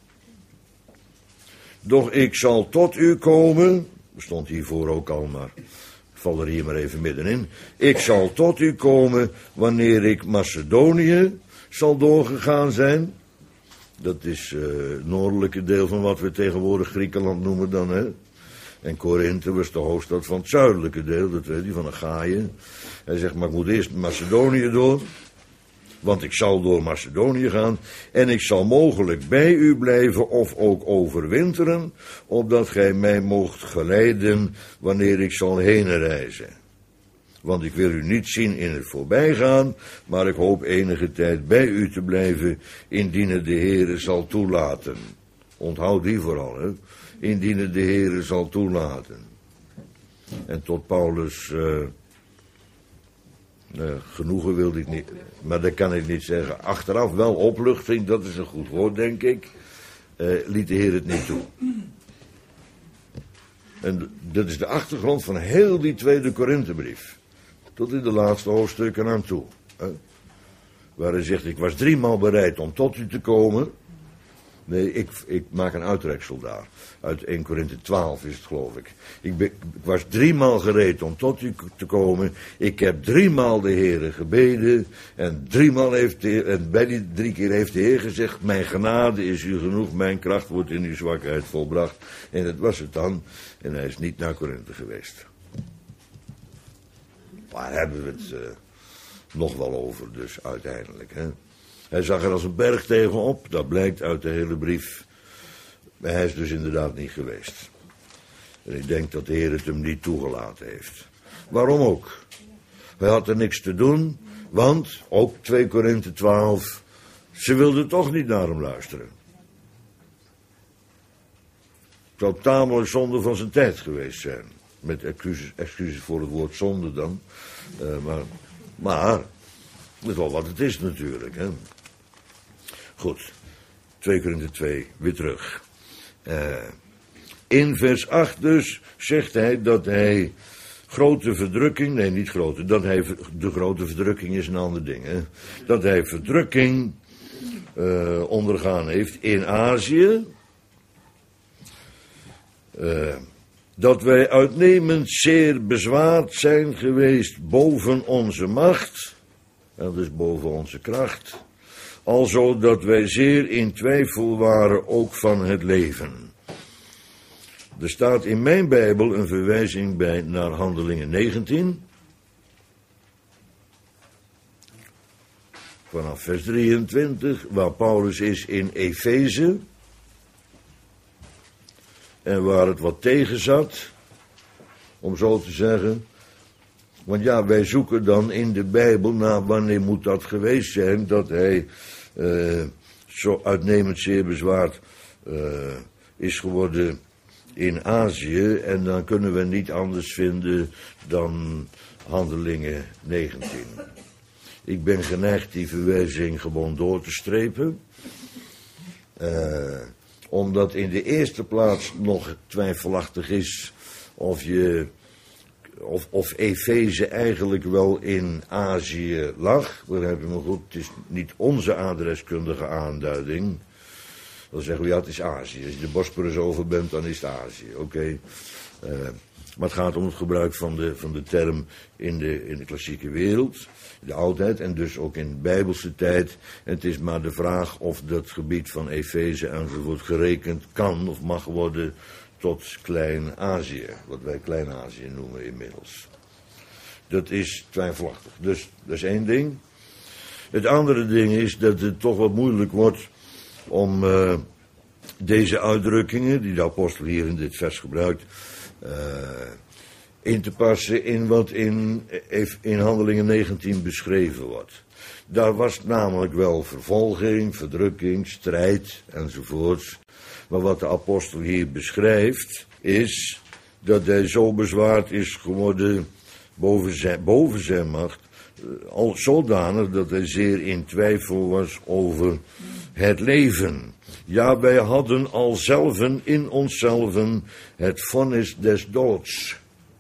Doch ik zal tot u komen. Stond hiervoor ook al, maar ik val er hier maar even middenin. Ik zal tot u komen wanneer ik Macedonië zal doorgegaan zijn. Dat is uh, het noordelijke deel van wat we tegenwoordig Griekenland noemen dan, hè. En Korinthe was de hoofdstad van het zuidelijke deel, dat weet u, van Achaïe. Hij zegt, maar ik moet eerst Macedonië door. Want ik zal door Macedonië gaan en ik zal mogelijk bij u blijven of ook overwinteren, opdat gij mij moogt geleiden wanneer ik zal heen reizen. Want ik wil u niet zien in het voorbijgaan, maar ik hoop enige tijd bij u te blijven, indien het de Heere zal toelaten. Onthoud die vooral, hè. Indien het de Heere zal toelaten. En tot Paulus... Uh, uh, genoegen wilde ik niet... Maar dat kan ik niet zeggen. Achteraf wel opluchting, dat is een goed woord, denk ik. Uh, liet de Heer het niet toe. En dat is de achtergrond van heel die tweede Korinthebrief. Tot in de laatste hoofdstukken aan toe. Hè? Waar hij zegt, ik was driemaal bereid om tot u te komen. Nee, ik, ik maak een uitreksel daar. Uit Eerste Korinthe twaalf is het, geloof ik. Ik, ben, ik was driemaal gereed om tot u te komen. Ik heb driemaal de Heere gebeden. En driemaal heeft de Heer, en bij die drie keer heeft de Heer gezegd, mijn genade is u genoeg, mijn kracht wordt in uw zwakheid volbracht. En dat was het dan. En hij is niet naar Korinthe geweest. Waar hebben we het uh, nog wel over dus uiteindelijk, hè? Hij zag er als een berg tegenop, dat blijkt uit de hele brief. Maar hij is dus inderdaad niet geweest. En ik denk dat de Heer het hem niet toegelaten heeft. Waarom ook? Hij had er niks te doen, want, ook Tweede Korinthe twaalf, ze wilden toch niet naar hem luisteren. Het zou tamelijk zonde van zijn tijd geweest zijn. Met excuses, excuses voor het woord zonde dan. Uh, maar, maar, dat is wel wat het is natuurlijk, hè. Goed, Tweede Korinthe twee, weer terug. Uh, in vers acht dus zegt hij dat hij grote verdrukking, nee niet grote, dat hij, de grote verdrukking is een ander ding, hè. Dat hij verdrukking uh, ondergaan heeft in Azië. Uh, dat wij uitnemend zeer bezwaard zijn geweest boven onze macht, dat is boven onze kracht, alzo dat wij zeer in twijfel waren ook van het leven. Er staat in mijn Bijbel een verwijzing bij naar Handelingen negentien. Vanaf vers drieëntwintig, waar Paulus is in Efeze. En waar het wat tegen zat, om zo te zeggen. Want ja, wij zoeken dan in de Bijbel naar wanneer moet dat geweest zijn, dat hij uh, zo uitnemend zeer bezwaard uh, is geworden in Azië. En dan kunnen we niet anders vinden dan Handelingen negentien. Ik ben geneigd die verwijzing gewoon door te strepen. Uh, omdat in de eerste plaats nog twijfelachtig is of je... Of, of Efeze eigenlijk wel in Azië lag. We hebben maar goed, het is niet onze adreskundige aanduiding. Dan zeggen we, ja, het is Azië. Als je de Bosporus over bent, dan is het Azië. Oké. Okay. Uh, maar het gaat om het gebruik van de, van de term in de, in de klassieke wereld. De oudheid en dus ook in de Bijbelse tijd. En het is maar de vraag of dat gebied van Efeze enzovoort gerekend kan of mag worden tot Klein-Azië, wat wij Klein-Azië noemen inmiddels. Dat is twijfelachtig. Dus dat is één ding. Het andere ding is dat het toch wat moeilijk wordt om uh, deze uitdrukkingen, die de apostel hier in dit vers gebruikt, uh, in te passen in wat in, in Handelingen negentien beschreven wordt. Daar was namelijk wel vervolging, verdrukking, strijd enzovoorts. Maar wat de apostel hier beschrijft, is dat hij zo bezwaard is geworden boven zijn, boven zijn macht, al zodanig dat hij zeer in twijfel was over het leven. Ja, wij hadden al zelven in onszelven het vonnis des doods.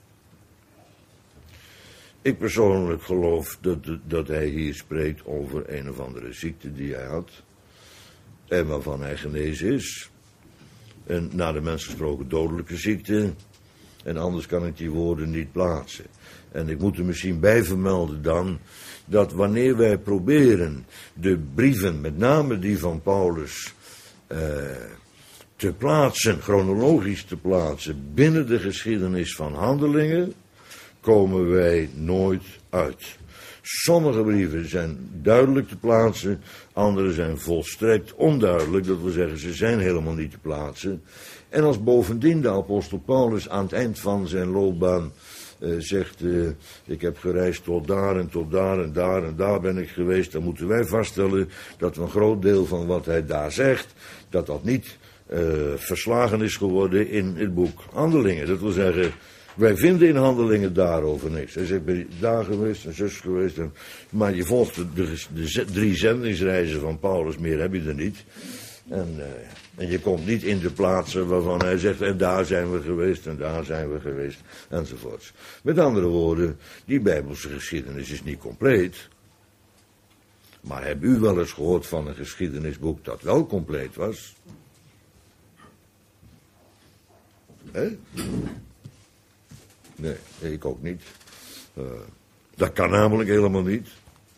Ik persoonlijk geloof dat, dat hij hier spreekt over een of andere ziekte die hij had en waarvan hij genezen is. Een naar de mens gesproken dodelijke ziekte. En anders kan ik die woorden niet plaatsen. En ik moet er misschien bij vermelden dan, dat wanneer wij proberen de brieven, met name die van Paulus, uh, te plaatsen, chronologisch te plaatsen, binnen de geschiedenis van Handelingen, komen wij nooit uit. Sommige brieven zijn duidelijk te plaatsen, andere zijn volstrekt onduidelijk, dat wil zeggen, ze zijn helemaal niet te plaatsen. En als bovendien de apostel Paulus aan het eind van zijn loopbaan uh, zegt, uh, ik heb gereisd tot daar en tot daar en daar en daar ben ik geweest, dan moeten wij vaststellen dat een groot deel van wat hij daar zegt, dat dat niet uh, verslagen is geworden in het boek Handelingen. Dat wil zeggen, wij vinden in Handelingen daarover niks. Hij zegt, ben je daar geweest en zus geweest. En, maar je volgt de, de, de drie zendingsreizen van Paulus, meer heb je er niet. En, uh, en je komt niet in de plaatsen waarvan hij zegt, en daar zijn we geweest, en daar zijn we geweest, enzovoorts. Met andere woorden, die Bijbelse geschiedenis is niet compleet. Maar heb u wel eens gehoord van een geschiedenisboek dat wel compleet was? Hè? Nee, ik ook niet. Uh, dat kan namelijk helemaal niet.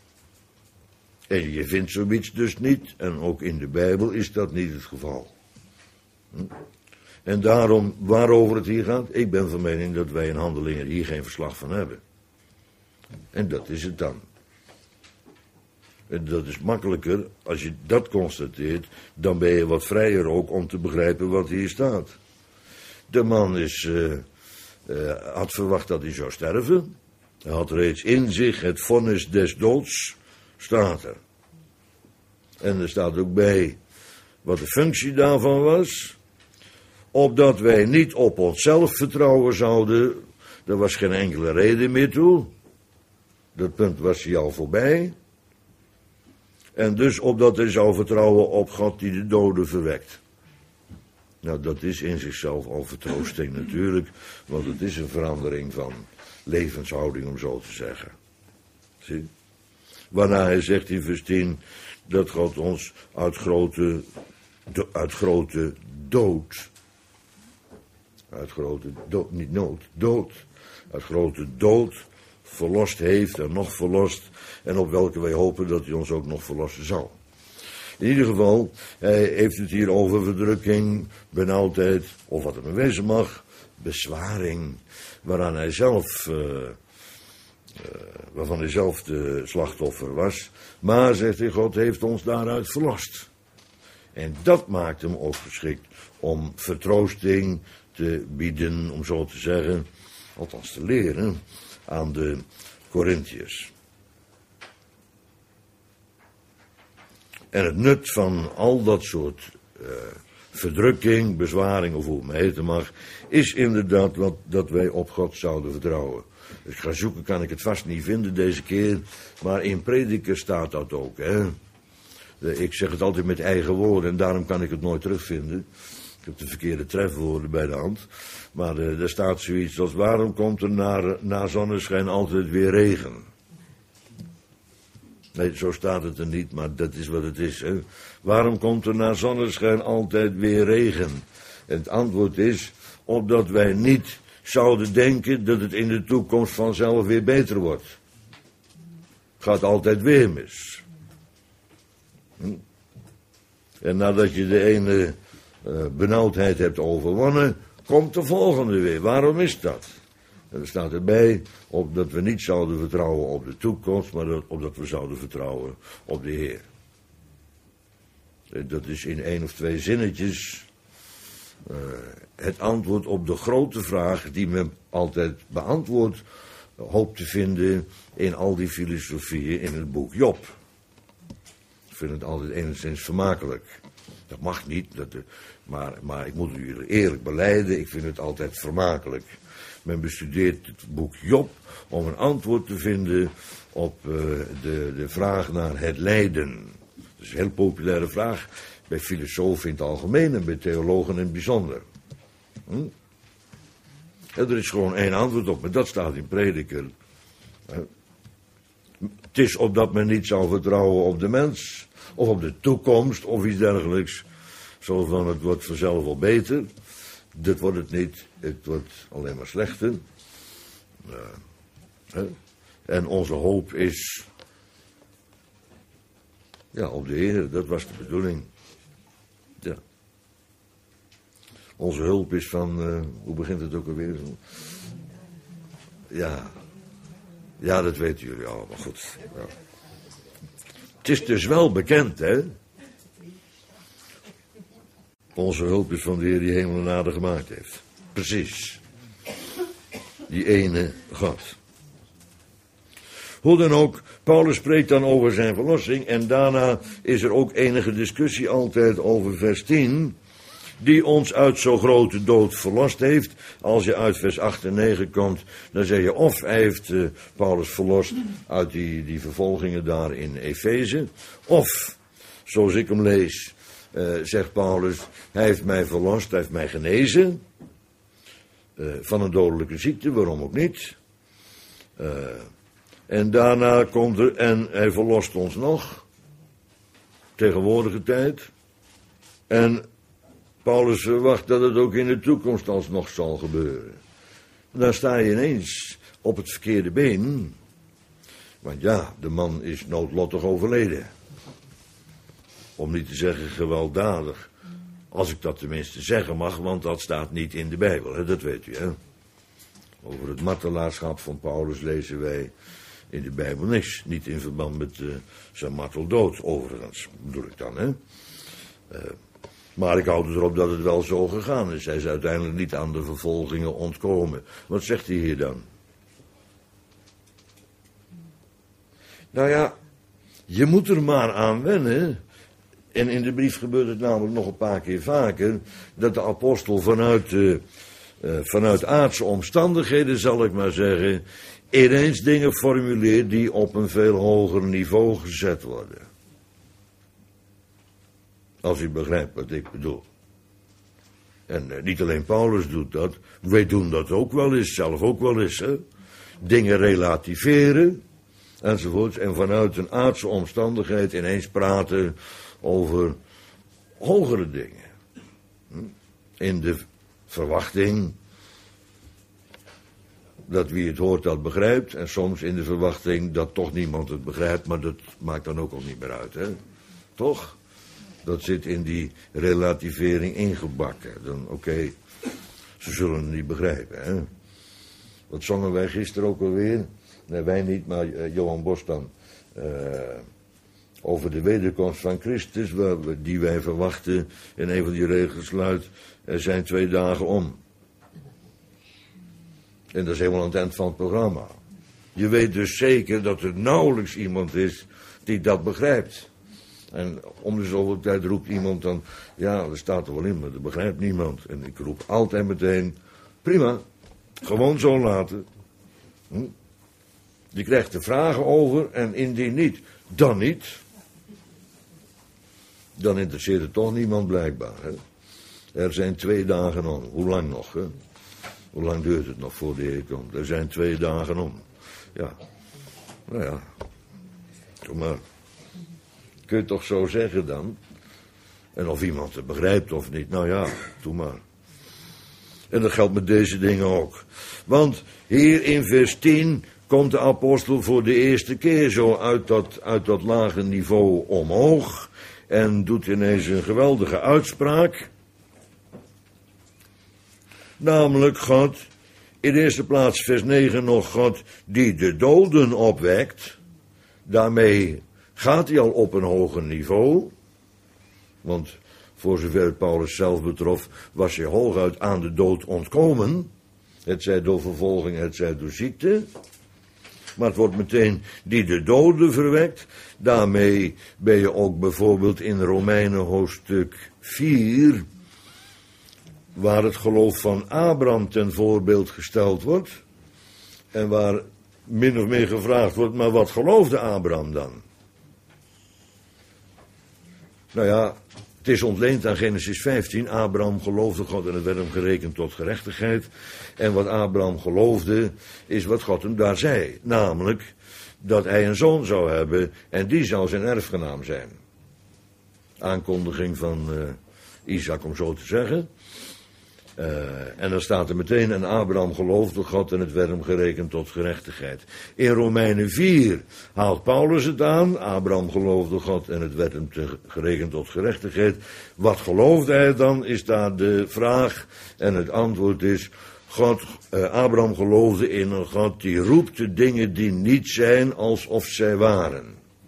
En je vindt zoiets dus niet, en ook in de Bijbel is dat niet het geval. Hm? En daarom, waarover het hier gaat, ik ben van mening dat wij in Handelingen hier geen verslag van hebben. En dat is het dan. En dat is makkelijker, als je dat constateert, dan ben je wat vrijer ook om te begrijpen wat hier staat. De man is, uh, uh, had verwacht dat hij zou sterven. Hij had reeds in zich het vonnis des doods, staat er. En er staat ook bij wat de functie daarvan was. Opdat wij niet op onszelf vertrouwen zouden, er was geen enkele reden meer toe. Dat punt was hij al voorbij. En dus opdat hij zou vertrouwen op God die de doden verwekt. Nou, dat is in zichzelf al vertroosting natuurlijk, want het is een verandering van levenshouding, om zo te zeggen. Zie? Waarna hij zegt in vers tien, dat God ons uit grote, uit grote dood, uit grote dood, niet nood, dood, uit grote dood verlost heeft en nog verlost, en op welke wij hopen dat hij ons ook nog verlossen zal. In ieder geval, hij heeft het hier over verdrukking, benauwdheid, of wat het maar wezen mag, bezwaring, waaraan hij zelf, uh, uh, waarvan hij zelf de slachtoffer was. Maar, zegt hij, God heeft ons daaruit verlost. En dat maakt hem ook geschikt om vertroosting te bieden, om zo te zeggen, althans te leren, aan de Korintiërs. En het nut van al dat soort uh, verdrukking, bezwaring of hoe het maar heten mag, is inderdaad wat, dat wij op God zouden vertrouwen. Dus ik ga zoeken, kan ik het vast niet vinden deze keer, maar in Prediker staat dat ook. Hè? Ik zeg het altijd met eigen woorden en daarom kan ik het nooit terugvinden. Ik heb de verkeerde trefwoorden bij de hand. Maar uh, er staat zoiets als, waarom komt er na, na zonneschijn altijd weer regen? Nee, zo staat het er niet, maar dat is wat het is. Hè? Waarom komt er na zonneschijn altijd weer regen? En het antwoord is, opdat wij niet zouden denken dat het in de toekomst vanzelf weer beter wordt. Het gaat altijd weer mis. Hm? En nadat je de ene uh, benauwdheid hebt overwonnen, komt de volgende weer. Waarom is dat? En er staat erbij, opdat we niet zouden vertrouwen op de toekomst, maar dat, opdat we zouden vertrouwen op de Heer. Dat is in één of twee zinnetjes uh, het antwoord op de grote vraag die men altijd beantwoord hoopt te vinden in al die filosofieën in het boek Job. Ik vind het altijd enigszins vermakelijk. Dat mag niet, dat de, maar, maar ik moet u eerlijk belijden, ik vind het altijd vermakelijk. Men bestudeert het boek Job om een antwoord te vinden op uh, de, de vraag naar het lijden. Dat is een heel populaire vraag bij filosofen in het algemeen en bij theologen in het bijzonder. Hm? Er is gewoon één antwoord op, maar dat staat in Prediker. Het is opdat men niet zou vertrouwen op de mens, of op de toekomst, of iets dergelijks. Zo van, het wordt vanzelf wel beter. Dat wordt het niet, het wordt alleen maar slechter. Uh, hè? En onze hoop is, ja, op de Heer, dat was de bedoeling. Ja. Onze hulp is van, uh, hoe begint het ook alweer? Ja, ja, dat weten jullie allemaal goed. Ja. Het is dus wel bekend, hè? Onze hulp is van de Heer die hemel en aarde gemaakt heeft. Precies. Die ene God. Hoe dan ook, Paulus spreekt dan over zijn verlossing en daarna is er ook enige discussie altijd over vers tien. die ons uit zo'n grote dood verlost heeft. Als je uit vers acht en negen komt, dan zeg je of hij heeft uh, Paulus verlost uit die, die vervolgingen daar in Efeze, of, zoals ik hem lees, uh, zegt Paulus, hij heeft mij verlost, hij heeft mij genezen uh, van een dodelijke ziekte, waarom ook niet. Uh, en daarna komt er, en hij verlost ons nog, tegenwoordige tijd. En Paulus verwacht dat het ook in de toekomst alsnog zal gebeuren. Dan sta je ineens op het verkeerde been. Want ja, de man is noodlottig overleden. Om niet te zeggen gewelddadig. Als ik dat tenminste zeggen mag, want dat staat niet in de Bijbel. Hè? Dat weet u, hè. Over het martelaarschap van Paulus lezen wij in de Bijbel niks. Niet in verband met uh, zijn marteldood, overigens, bedoel ik dan, hè. Uh, maar ik houd erop dat het wel zo gegaan is. Hij is uiteindelijk niet aan de vervolgingen ontkomen. Wat zegt hij hier dan? Nou ja, je moet er maar aan wennen. En in de brief gebeurt het namelijk nog een paar keer vaker, dat de apostel vanuit, uh, uh, vanuit aardse omstandigheden, zal ik maar zeggen, ineens dingen formuleert die op een veel hoger niveau gezet worden. Als u begrijpt wat ik bedoel. En uh, niet alleen Paulus doet dat, wij doen dat ook wel eens, zelf ook wel eens, hè. Dingen relativeren, enzovoorts, en vanuit een aardse omstandigheid ineens praten over hogere dingen. In de verwachting dat wie het hoort dat begrijpt, en soms in de verwachting dat toch niemand het begrijpt, maar dat maakt dan ook al niet meer uit, hè? Toch? Dat zit in die relativering ingebakken. Dan, oké, okay, ze zullen het niet begrijpen, hè? Wat zongen wij gisteren ook alweer? Nee, wij niet, maar uh, Johan Bos dan. Uh, over de wederkomst van Christus, waar, die wij verwachten. In een van die regels luidt, er zijn twee dagen om. En dat is helemaal aan het eind van het programma. Je weet dus zeker dat er nauwelijks iemand is die dat begrijpt. En om de zoveel tijd roept iemand dan, ja, er staat er wel in, maar dat begrijpt niemand. En ik roep altijd meteen, prima, gewoon zo laten. Hm? Je krijgt er vragen over en indien niet, dan niet. Dan interesseert het toch niemand blijkbaar. Hè? Er zijn twee dagen om. Hoe lang nog? Hè? Hoe lang duurt het nog voor de Heer komt? Er zijn twee dagen om. Ja. Nou ja. Doe maar. Kun je het toch zo zeggen dan? En of iemand het begrijpt of niet. Nou ja, doe maar. En dat geldt met deze dingen ook. Want hier in vers tien komt de apostel voor de eerste keer zo uit dat, uit dat lage niveau omhoog. En doet ineens een geweldige uitspraak. Namelijk God, in de eerste plaats vers negen nog, God die de doden opwekt. Daarmee gaat hij al op een hoger niveau. Want voor zover het Paulus zelf betrof, was hij hooguit aan de dood ontkomen. Het zij door vervolging, het zij door ziekte. Maar het wordt meteen die de doden verwekt. Daarmee ben je ook bijvoorbeeld in Romeinen hoofdstuk vier... waar het geloof van Abraham ten voorbeeld gesteld wordt. En waar min of meer gevraagd wordt, maar wat geloofde Abraham dan? Nou ja, het is ontleend aan Genesis vijftien. Abraham geloofde God en het werd hem gerekend tot gerechtigheid. En wat Abraham geloofde, is wat God hem daar zei. Namelijk, dat hij een zoon zou hebben en die zou zijn erfgenaam zijn. Aankondiging van uh, Isaac, om zo te zeggen. Uh, en dan staat er meteen, en Abraham geloofde God en het werd hem gerekend tot gerechtigheid. In Romeinen vier haalt Paulus het aan, Abraham geloofde God en het werd hem te, gerekend tot gerechtigheid. Wat geloofde hij dan, is daar de vraag, en het antwoord is, God, uh, Abraham geloofde in een God die roept de dingen die niet zijn alsof zij waren.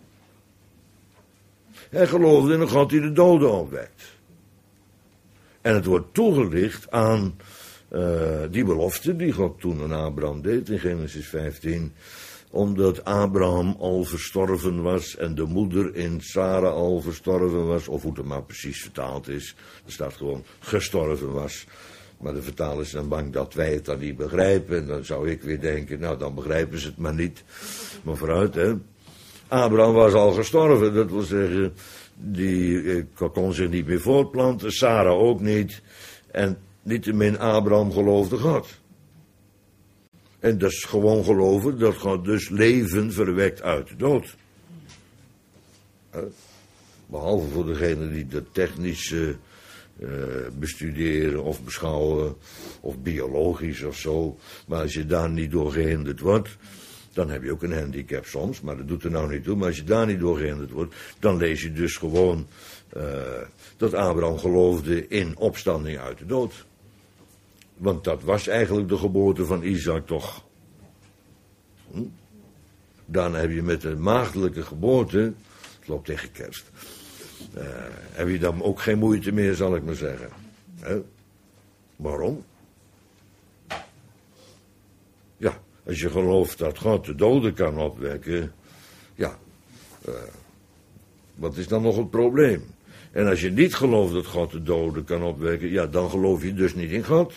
Hij geloofde in een God die de doden opwekt. En het wordt toegelicht aan uh, die belofte die God toen aan Abraham deed in Genesis vijftien. omdat Abraham al verstorven was en de moeder in Sarah al verstorven was, of hoe het maar precies vertaald is. Er staat gewoon gestorven was. Maar de vertalers zijn bang dat wij het dan niet begrijpen. En dan zou ik weer denken, nou dan begrijpen ze het maar niet. Maar vooruit, hè. Abraham was al gestorven, dat wil zeggen, die eh, kon zich niet meer voortplanten, Sarah ook niet. En niettemin Abraham geloofde God. En dat is gewoon geloven dat God dus leven verwekt uit de dood. Eh, behalve voor degenen die de technische uh, bestuderen of beschouwen, of biologisch of zo. Maar als je daar niet door gehinderd wordt, dan heb je ook een handicap soms, maar dat doet er nou niet toe. Maar als je daar niet door gehinderd wordt, dan lees je dus gewoon uh, dat Abraham geloofde in opstanding uit de dood. Want dat was eigenlijk de geboorte van Isaac toch. Hm? Dan heb je met de maagdelijke geboorte, het loopt tegen kerst, uh, heb je dan ook geen moeite meer, zal ik maar zeggen. He? Waarom? Ja, als je gelooft dat God de doden kan opwekken, ja, uh, wat is dan nog het probleem? En als je niet gelooft dat God de doden kan opwekken, ja, dan geloof je dus niet in God.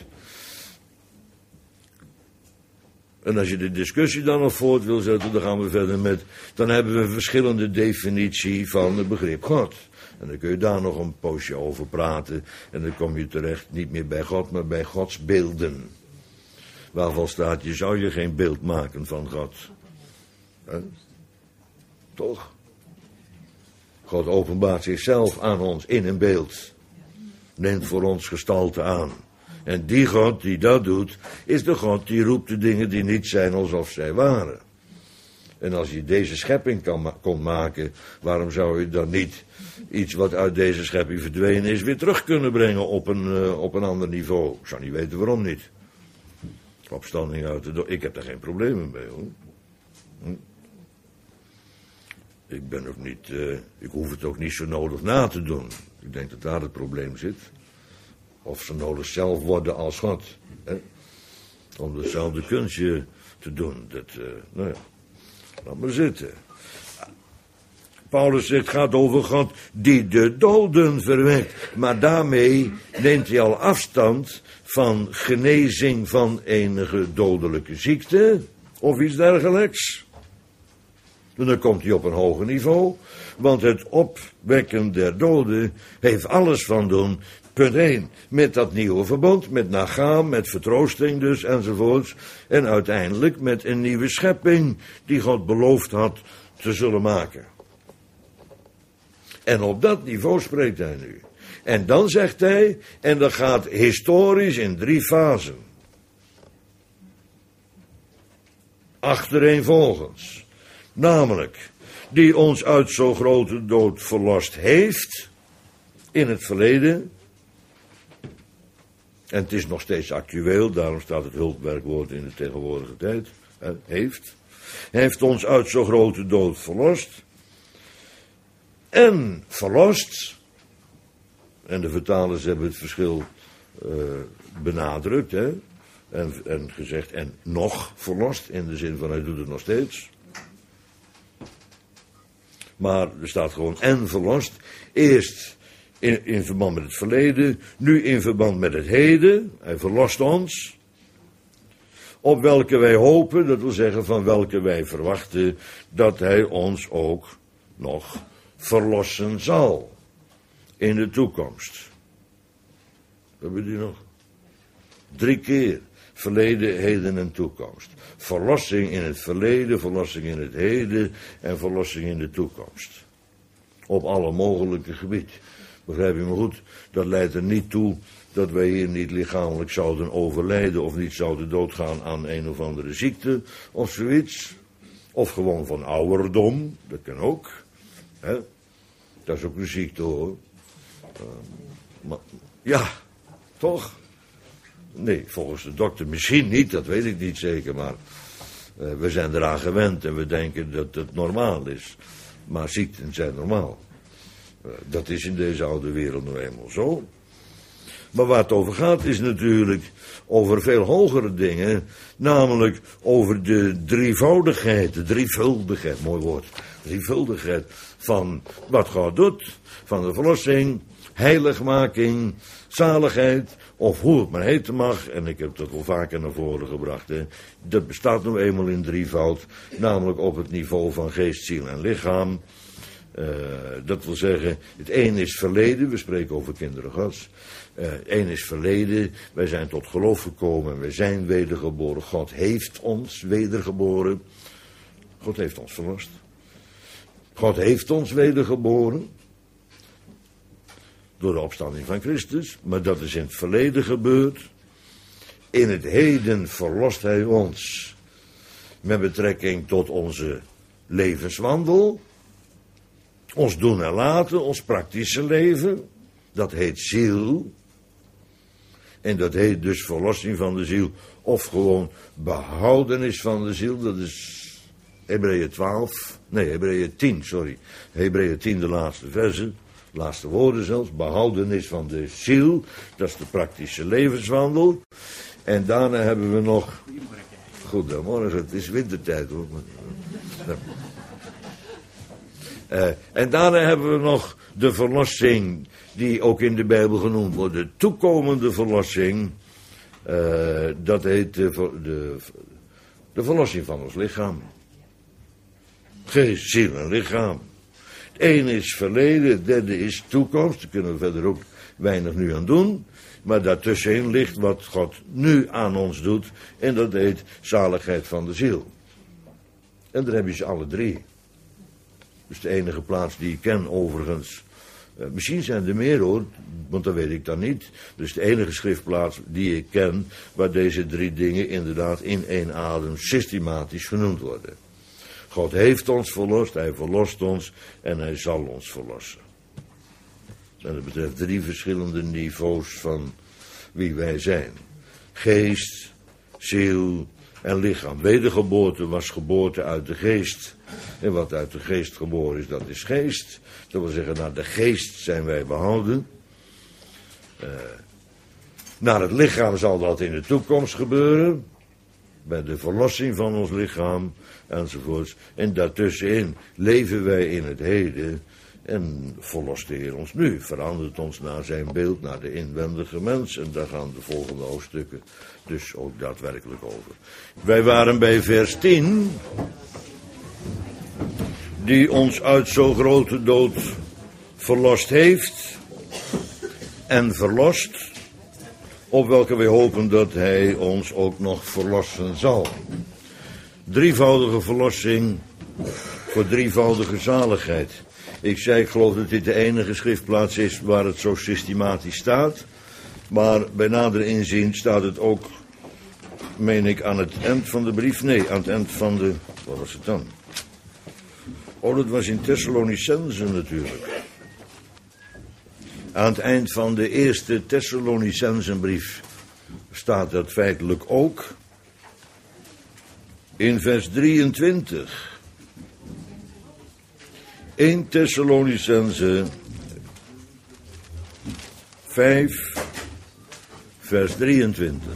En als je de discussie dan nog voort wil zetten, dan gaan we verder met, dan hebben we een verschillende definitie van het begrip God. En dan kun je daar nog een poosje over praten. En dan kom je terecht niet meer bij God, maar bij Gods beelden. Waarvan staat, je zou je geen beeld maken van God. He? Toch? God openbaart zichzelf aan ons in een beeld. Neemt voor ons gestalte aan. En die God die dat doet, is de God die roept de dingen die niet zijn alsof zij waren. En als je deze schepping kan ma- kon maken, waarom zou je dan niet iets wat uit deze schepping verdwenen is weer terug kunnen brengen op een, uh, op een ander niveau? Ik zou niet weten waarom niet. Opstanding uit de dood, ik heb daar geen problemen mee, hoor. Hm? Ik ben ook niet, uh, ik hoef het ook niet zo nodig na te doen. Ik denk dat daar het probleem zit. Of ze nodig zelf worden als God. Hè? Om hetzelfde kunstje te doen. Dat, uh, nou ja, laat maar zitten. Paulus zegt, het gaat over God die de doden verwekt. Maar daarmee neemt hij al afstand van genezing van enige dodelijke ziekte. Of iets dergelijks. En dan komt hij op een hoger niveau. Want het opwekken der doden heeft alles van doen. Punt één, met dat nieuwe verbond, met nagaam, met vertroosting dus, enzovoorts. En uiteindelijk met een nieuwe schepping die God beloofd had te zullen maken. En op dat niveau spreekt hij nu. En dan zegt hij, en dat gaat historisch in drie fasen. Achtereenvolgens. Namelijk, die ons uit zo'n grote dood verlost heeft, in het verleden. En het is nog steeds actueel, daarom staat het hulpwerkwoord in de tegenwoordige tijd. He, heeft. Heeft ons uit zo'n grote dood verlost. En verlost. En de vertalers hebben het verschil uh, benadrukt. Hè? En, en gezegd, en nog verlost. In de zin van, hij doet het nog steeds. Maar er staat gewoon en verlost. Eerst in, in verband met het verleden. Nu in verband met het heden. Hij verlost ons. Op welke wij hopen, dat wil zeggen van welke wij verwachten, dat hij ons ook nog verlossen zal. In de toekomst. Hebben die nog? Drie keer. Verleden, heden en toekomst. Verlossing in het verleden, verlossing in het heden en verlossing in de toekomst. Op alle mogelijke gebieden. Begrijp je me goed? Dat leidt er niet toe dat wij hier niet lichamelijk zouden overlijden of niet zouden doodgaan aan een of andere ziekte of zoiets. Of gewoon van ouderdom, dat kan ook. Hè? Dat is ook een ziekte hoor. Uh, maar, ja, toch? Nee, volgens de dokter misschien niet, dat weet ik niet zeker, maar uh, we zijn eraan gewend en we denken dat het normaal is. Maar ziekten zijn normaal. Uh, dat is in deze oude wereld nou eenmaal zo. Maar waar het over gaat is natuurlijk over veel hogere dingen. Namelijk over de drievoudigheid, de drievuldigheid, mooi woord. Drievuldigheid van wat God doet. Van de verlossing, heiligmaking, zaligheid, of hoe het maar heten mag. En ik heb dat wel vaker naar voren gebracht. Hè. Dat bestaat nu eenmaal in drievoud. Namelijk op het niveau van geest, ziel en lichaam. Uh, dat wil zeggen, het een is verleden, we spreken over kinderen Gods. Uh, het een is verleden, wij zijn tot geloof gekomen, wij zijn wedergeboren. God heeft ons wedergeboren. God heeft ons verlost. God heeft ons wedergeboren. Door de opstanding van Christus, maar dat is in het verleden gebeurd. In het heden verlost hij ons. Met betrekking tot onze levenswandel. Ons doen en laten, ons praktische leven. Dat heet ziel. En dat heet dus verlossing van de ziel. Of gewoon behoudenis van de ziel. Dat is Hebreeën twaalf. Nee, Hebreeën tien, sorry. Hebreeën tien, de laatste versen. Laatste woorden zelfs. Behoudenis van de ziel. Dat is de praktische levenswandel. En daarna hebben we nog... Goedemorgen, het is wintertijd hoor. Uh, en daarna hebben we nog de verlossing, die ook in de Bijbel genoemd wordt. De toekomende verlossing. Uh, dat heet de, de, de verlossing van ons lichaam. Geest, ziel en lichaam. Het ene is verleden, het derde is toekomst. Daar kunnen we verder ook weinig nu aan doen. Maar daartussenin ligt wat God nu aan ons doet. En dat heet zaligheid van de ziel. En daar heb je ze alle drie. Dus de enige plaats die ik ken overigens. Uh, misschien zijn er meer hoor, want dat weet ik dan niet. Dus de enige schriftplaats die ik ken waar deze drie dingen inderdaad in één adem systematisch genoemd worden. God heeft ons verlost, hij verlost ons en hij zal ons verlossen. En dat betreft drie verschillende niveaus van wie wij zijn. Geest, ziel en lichaam. Wedergeboorte was geboorte uit de geest. En wat uit de geest geboren is, dat is geest. Dat wil zeggen, naar de geest zijn wij behouden. Uh, naar het lichaam zal dat in de toekomst gebeuren. Bij de verlossing van ons lichaam, enzovoorts. En daartussenin leven wij in het heden. En verlost de Heer ons nu. Verandert ons naar zijn beeld, naar de inwendige mens. En daar gaan de volgende hoofdstukken dus ook daadwerkelijk over. Wij waren bij vers tien. Die ons uit zo'n grote dood verlost heeft. En verlost. Op welke wij hopen dat hij ons ook nog verlossen zal. Drievoudige verlossing voor drievoudige zaligheid. Ik zei, ik geloof dat dit de enige schriftplaats is waar het zo systematisch staat. Maar bij nader inzien staat het ook, meen ik, aan het eind van de brief. Nee, aan het eind van de... Wat was het dan? Oh, dat was in Thessalonicense natuurlijk. Aan het eind van de eerste Thessalonicensenbrief staat dat feitelijk ook. In vers drieëntwintig. eerste Thessalonicense vijf, vers drieëntwintig.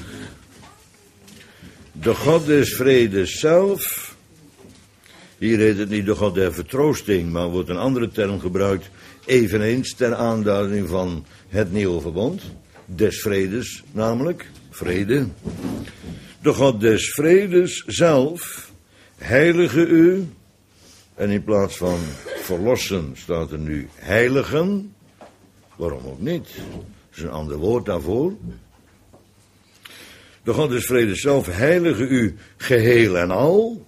De God des vredes zelf, hier heet het niet de God der vertroosting, maar wordt een andere term gebruikt, eveneens ter aanduiding van het nieuwe verbond, des vredes namelijk, vrede. De God des vredes zelf, heilige u, en in plaats van verlossen staat er nu heiligen. Waarom ook niet? Dat is een ander woord daarvoor. De God des vredes zelf, heilige u geheel en al.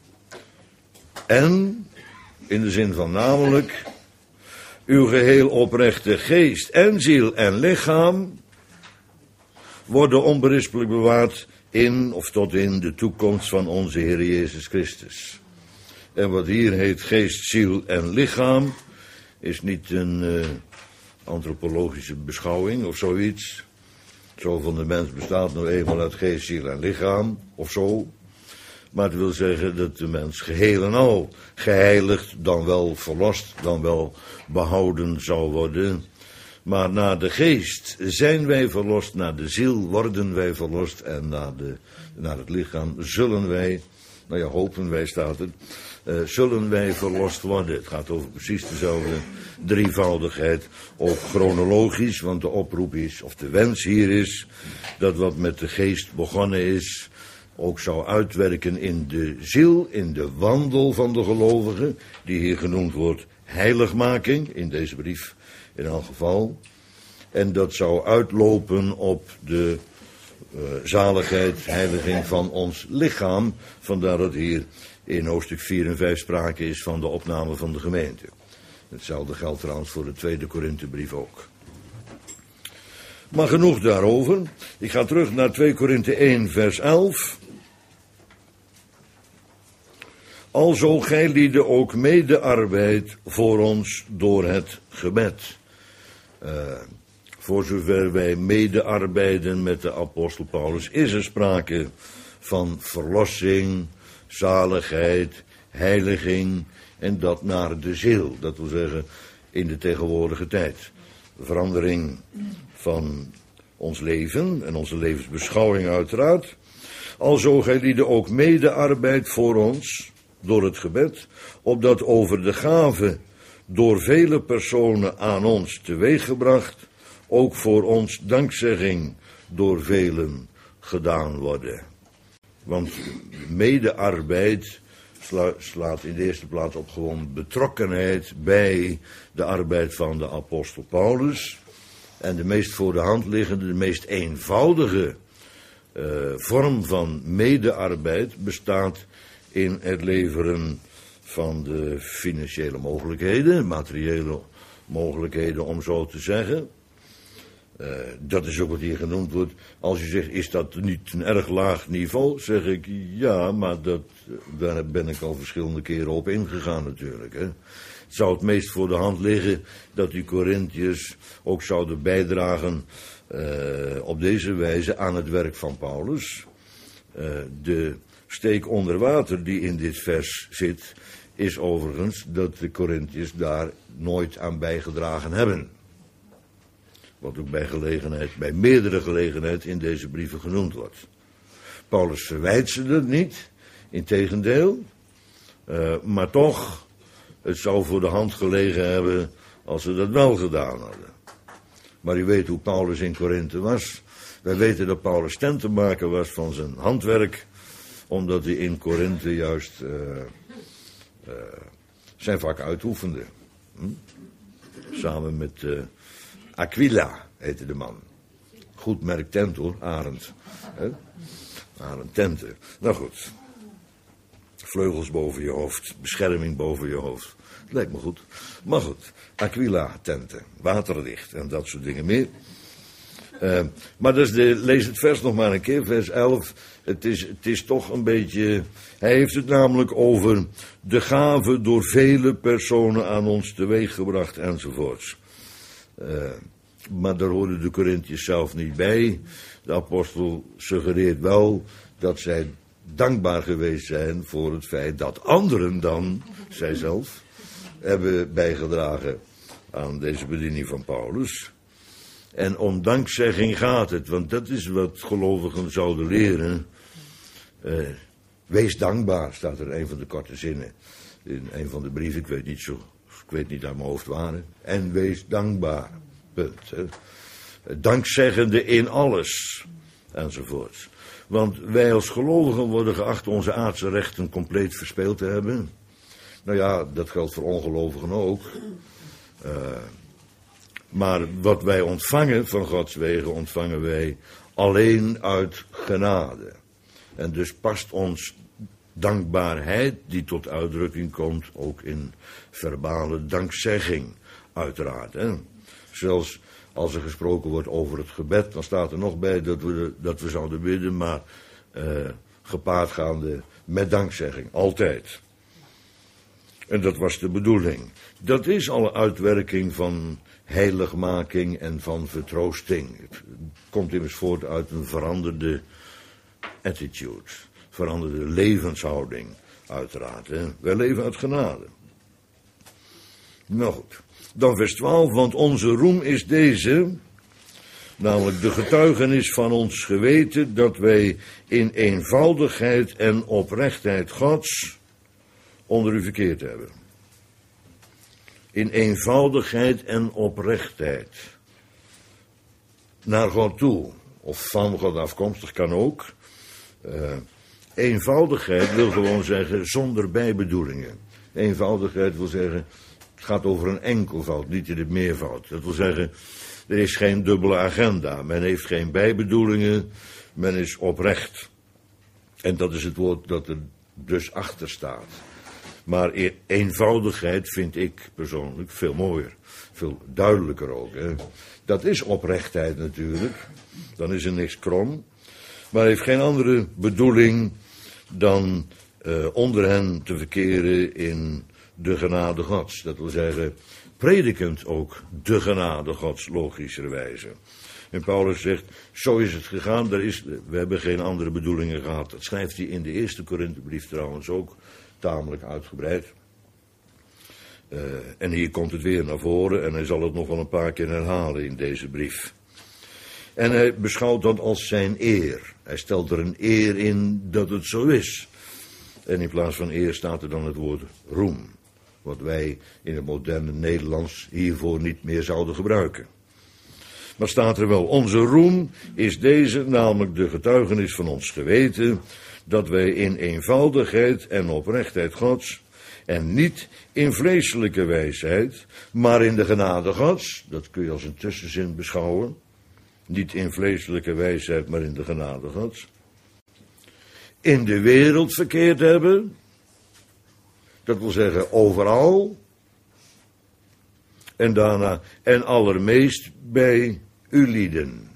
En, in de zin van namelijk, uw geheel oprechte geest en ziel en lichaam worden onberispelijk bewaard in of tot in de toekomst van onze Heer Jezus Christus. En wat hier heet geest, ziel en lichaam, is niet een uh, antropologische beschouwing of zoiets. Zo van de mens bestaat nou eenmaal uit geest, ziel en lichaam, of zo. Maar het wil zeggen dat de mens geheel en al geheiligd, dan wel verlost, dan wel behouden zou worden. Maar naar de geest zijn wij verlost, naar de ziel worden wij verlost en naar, de, naar het lichaam zullen wij, nou ja, hopen wij staat het, uh, zullen wij verlost worden. Het gaat over precies dezelfde drievoudigheid, ook chronologisch, want de oproep is, of de wens hier is, dat wat met de geest begonnen is, ook zou uitwerken in de ziel, in de wandel van de gelovigen, die hier genoemd wordt heiligmaking, in deze brief in elk geval. En dat zou uitlopen op de uh, zaligheid, heiliging van ons lichaam. Vandaar dat hier in hoofdstuk vier en vijf sprake is van de opname van de gemeente. Hetzelfde geldt trouwens voor de tweede Korinthebrief ook. Maar genoeg daarover. Ik ga terug naar twee Korinthe één vers elf. Alzo gij lieden ook medearbeid voor ons door het gebed. Uh, voor zover wij medearbeiden met de apostel Paulus, is er sprake van verlossing, zaligheid, heiliging en dat naar de ziel. Dat wil zeggen in de tegenwoordige tijd. Verandering van ons leven en onze levensbeschouwing uiteraard. Alzo gij lieden ook medearbeid voor ons door het gebed, opdat over de gave door vele personen aan ons teweeggebracht, ook voor ons dankzegging door velen gedaan worden. Want medearbeid sla, slaat in de eerste plaats op gewoon betrokkenheid bij de arbeid van de apostel Paulus. En de meest voor de hand liggende, de meest eenvoudige uh, vorm van medearbeid bestaat in het leveren van de financiële mogelijkheden, materiële mogelijkheden om zo te zeggen. Uh, dat is ook wat hier genoemd wordt. Als je zegt, is dat niet een erg laag niveau? Zeg ik, ja, maar dat, daar ben ik al verschillende keren op ingegaan natuurlijk. Hè. Het zou het meest voor de hand liggen dat die Korinthiërs ook zouden bijdragen uh, op deze wijze aan het werk van Paulus. Uh, de steek onder water die in dit vers zit, is overigens dat de Korinthiërs daar nooit aan bijgedragen hebben. Wat ook bij gelegenheid, bij meerdere gelegenheden in deze brieven genoemd wordt. Paulus verwijt ze dat niet, integendeel, uh, maar toch, het zou voor de hand gelegen hebben als ze dat wel gedaan hadden. Maar u weet hoe Paulus in Korinthe was. Wij weten dat Paulus tentenmaker was van zijn handwerk, omdat hij in Korinthe juist uh, uh, zijn vak uitoefende. Hm? Samen met uh, Aquila heette de man. Goed merk tent hoor, Arend. Hè? Arend tenten. Nou goed. Vleugels boven je hoofd, bescherming boven je hoofd. Lijkt me goed. Maar goed, Aquila tenten, waterdicht en dat soort dingen meer. Uh, maar dus de, lees het vers nog maar een keer, vers elf. Het is, het is toch een beetje... Hij heeft het namelijk over de gave door vele personen aan ons teweeggebracht enzovoorts. Uh, maar daar hoorden de Korinthiërs zelf niet bij. De apostel suggereert wel dat zij dankbaar geweest zijn voor het feit dat anderen dan, zij zelf, hebben bijgedragen aan deze bediening van Paulus. En om dankzegging gaat het, want dat is wat gelovigen zouden leren. Uh, wees dankbaar, staat er in een van de korte zinnen. In een van de brieven, ik weet niet zo, ik weet niet uit mijn hoofd waar. En wees dankbaar, punt. Hè. Dankzeggende in alles, enzovoorts. Want wij als gelovigen worden geacht onze aardse rechten compleet verspeeld te hebben. Nou ja, dat geldt voor ongelovigen ook. Uh, maar wat wij ontvangen van Gods wegen, ontvangen wij alleen uit genade. En dus past ons dankbaarheid, die tot uitdrukking komt, ook in verbale dankzegging, uiteraard. Hè. Zelfs als er gesproken wordt over het gebed, dan staat er nog bij dat we, dat we zouden bidden, maar uh, gepaardgaande met dankzegging, altijd. En dat was de bedoeling. Dat is al een uitwerking van heiligmaking en van vertroosting. Het komt immers voort uit een veranderde attitude, veranderde levenshouding, uiteraard. Hè. Wij leven uit genade. Nou goed, Dan vers twaalf, want onze roem is deze, namelijk de getuigenis van ons geweten, dat wij in eenvoudigheid en oprechtheid Gods onder u verkeerd hebben. In eenvoudigheid en oprechtheid. Naar God toe, of van God afkomstig kan ook. Uh, eenvoudigheid wil gewoon zeggen zonder bijbedoelingen. Eenvoudigheid wil zeggen, het gaat over een enkelvoud, niet in het meervoud. Dat wil zeggen, er is geen dubbele agenda. Men heeft geen bijbedoelingen, men is oprecht. En dat is het woord dat er dus achter staat. Maar eenvoudigheid vind ik persoonlijk veel mooier. Veel duidelijker ook. Hè. Dat is oprechtheid natuurlijk. Dan is er niks krom. Maar heeft geen andere bedoeling dan uh, onder hen te verkeren in de genade Gods. Dat wil zeggen, predikend ook de genade Gods, logischerwijze. En Paulus zegt, zo is het gegaan, er is, we hebben geen andere bedoelingen gehad. Dat schrijft hij in de eerste Korinthebrief trouwens ook tamelijk uitgebreid. Uh, en hier komt het weer naar voren en hij zal het nog wel een paar keer herhalen in deze brief. En hij beschouwt dat als zijn eer. Hij stelt er een eer in dat het zo is. En in plaats van eer staat er dan het woord roem. Wat wij in het moderne Nederlands hiervoor niet meer zouden gebruiken. Maar staat er wel, onze roem is deze, namelijk de getuigenis van ons geweten, dat wij in eenvoudigheid en oprechtheid Gods, en niet in vleeselijke wijsheid, maar in de genade Gods, dat kun je als een tussenzin beschouwen, niet in vleeselijke wijsheid, maar in de genade Gods, in de wereld verkeerd hebben, dat wil zeggen overal, en daarna, en allermeest bij u lieden.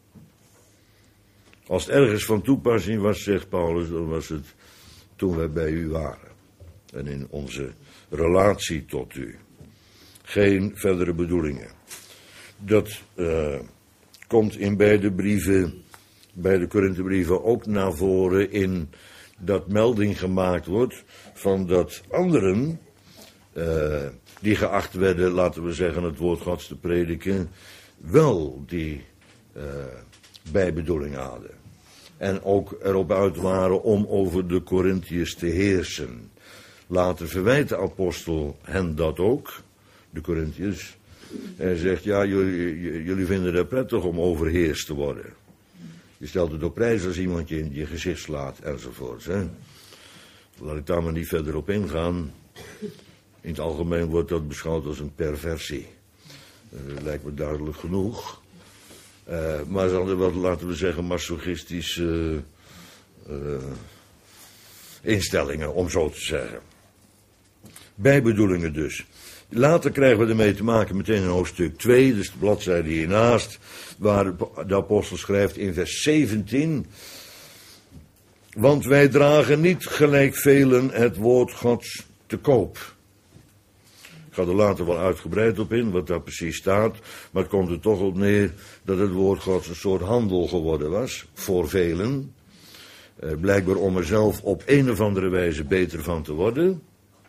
Als het ergens van toepassing was, zegt Paulus, dan was het toen wij bij u waren. En in onze relatie tot u. Geen verdere bedoelingen. Dat uh, komt in beide brieven, beide Korinthebrieven ook naar voren in dat melding gemaakt wordt van dat anderen, uh, die geacht werden, laten we zeggen, het woord Gods te prediken, wel die uh, bijbedoeling hadden. En ook erop uit waren om over de Korintiërs te heersen. Later verwijt de apostel hen dat ook, de Korintiërs. Hij zegt, ja, jullie, jullie vinden het prettig om overheerst te worden. Je stelt het op prijs als iemand je in je gezicht slaat, enzovoorts. Hè? Laat ik daar maar niet verder op ingaan. In het algemeen wordt dat beschouwd als een perversie. Dat lijkt me duidelijk genoeg. Uh, maar zal er wat, laten we zeggen, masochistische uh, uh, instellingen, om zo te zeggen. Bijbedoelingen dus. Later krijgen we ermee te maken meteen in hoofdstuk twee, dus de bladzijde hiernaast, waar de apostel schrijft in vers zeventien. Want wij dragen niet gelijk velen het woord Gods te koop. Ik ga er later wel uitgebreid op in, wat daar precies staat. Maar het komt er toch op neer dat het woord Gods een soort handel geworden was, voor velen. Eh, blijkbaar om er zelf op een of andere wijze beter van te worden.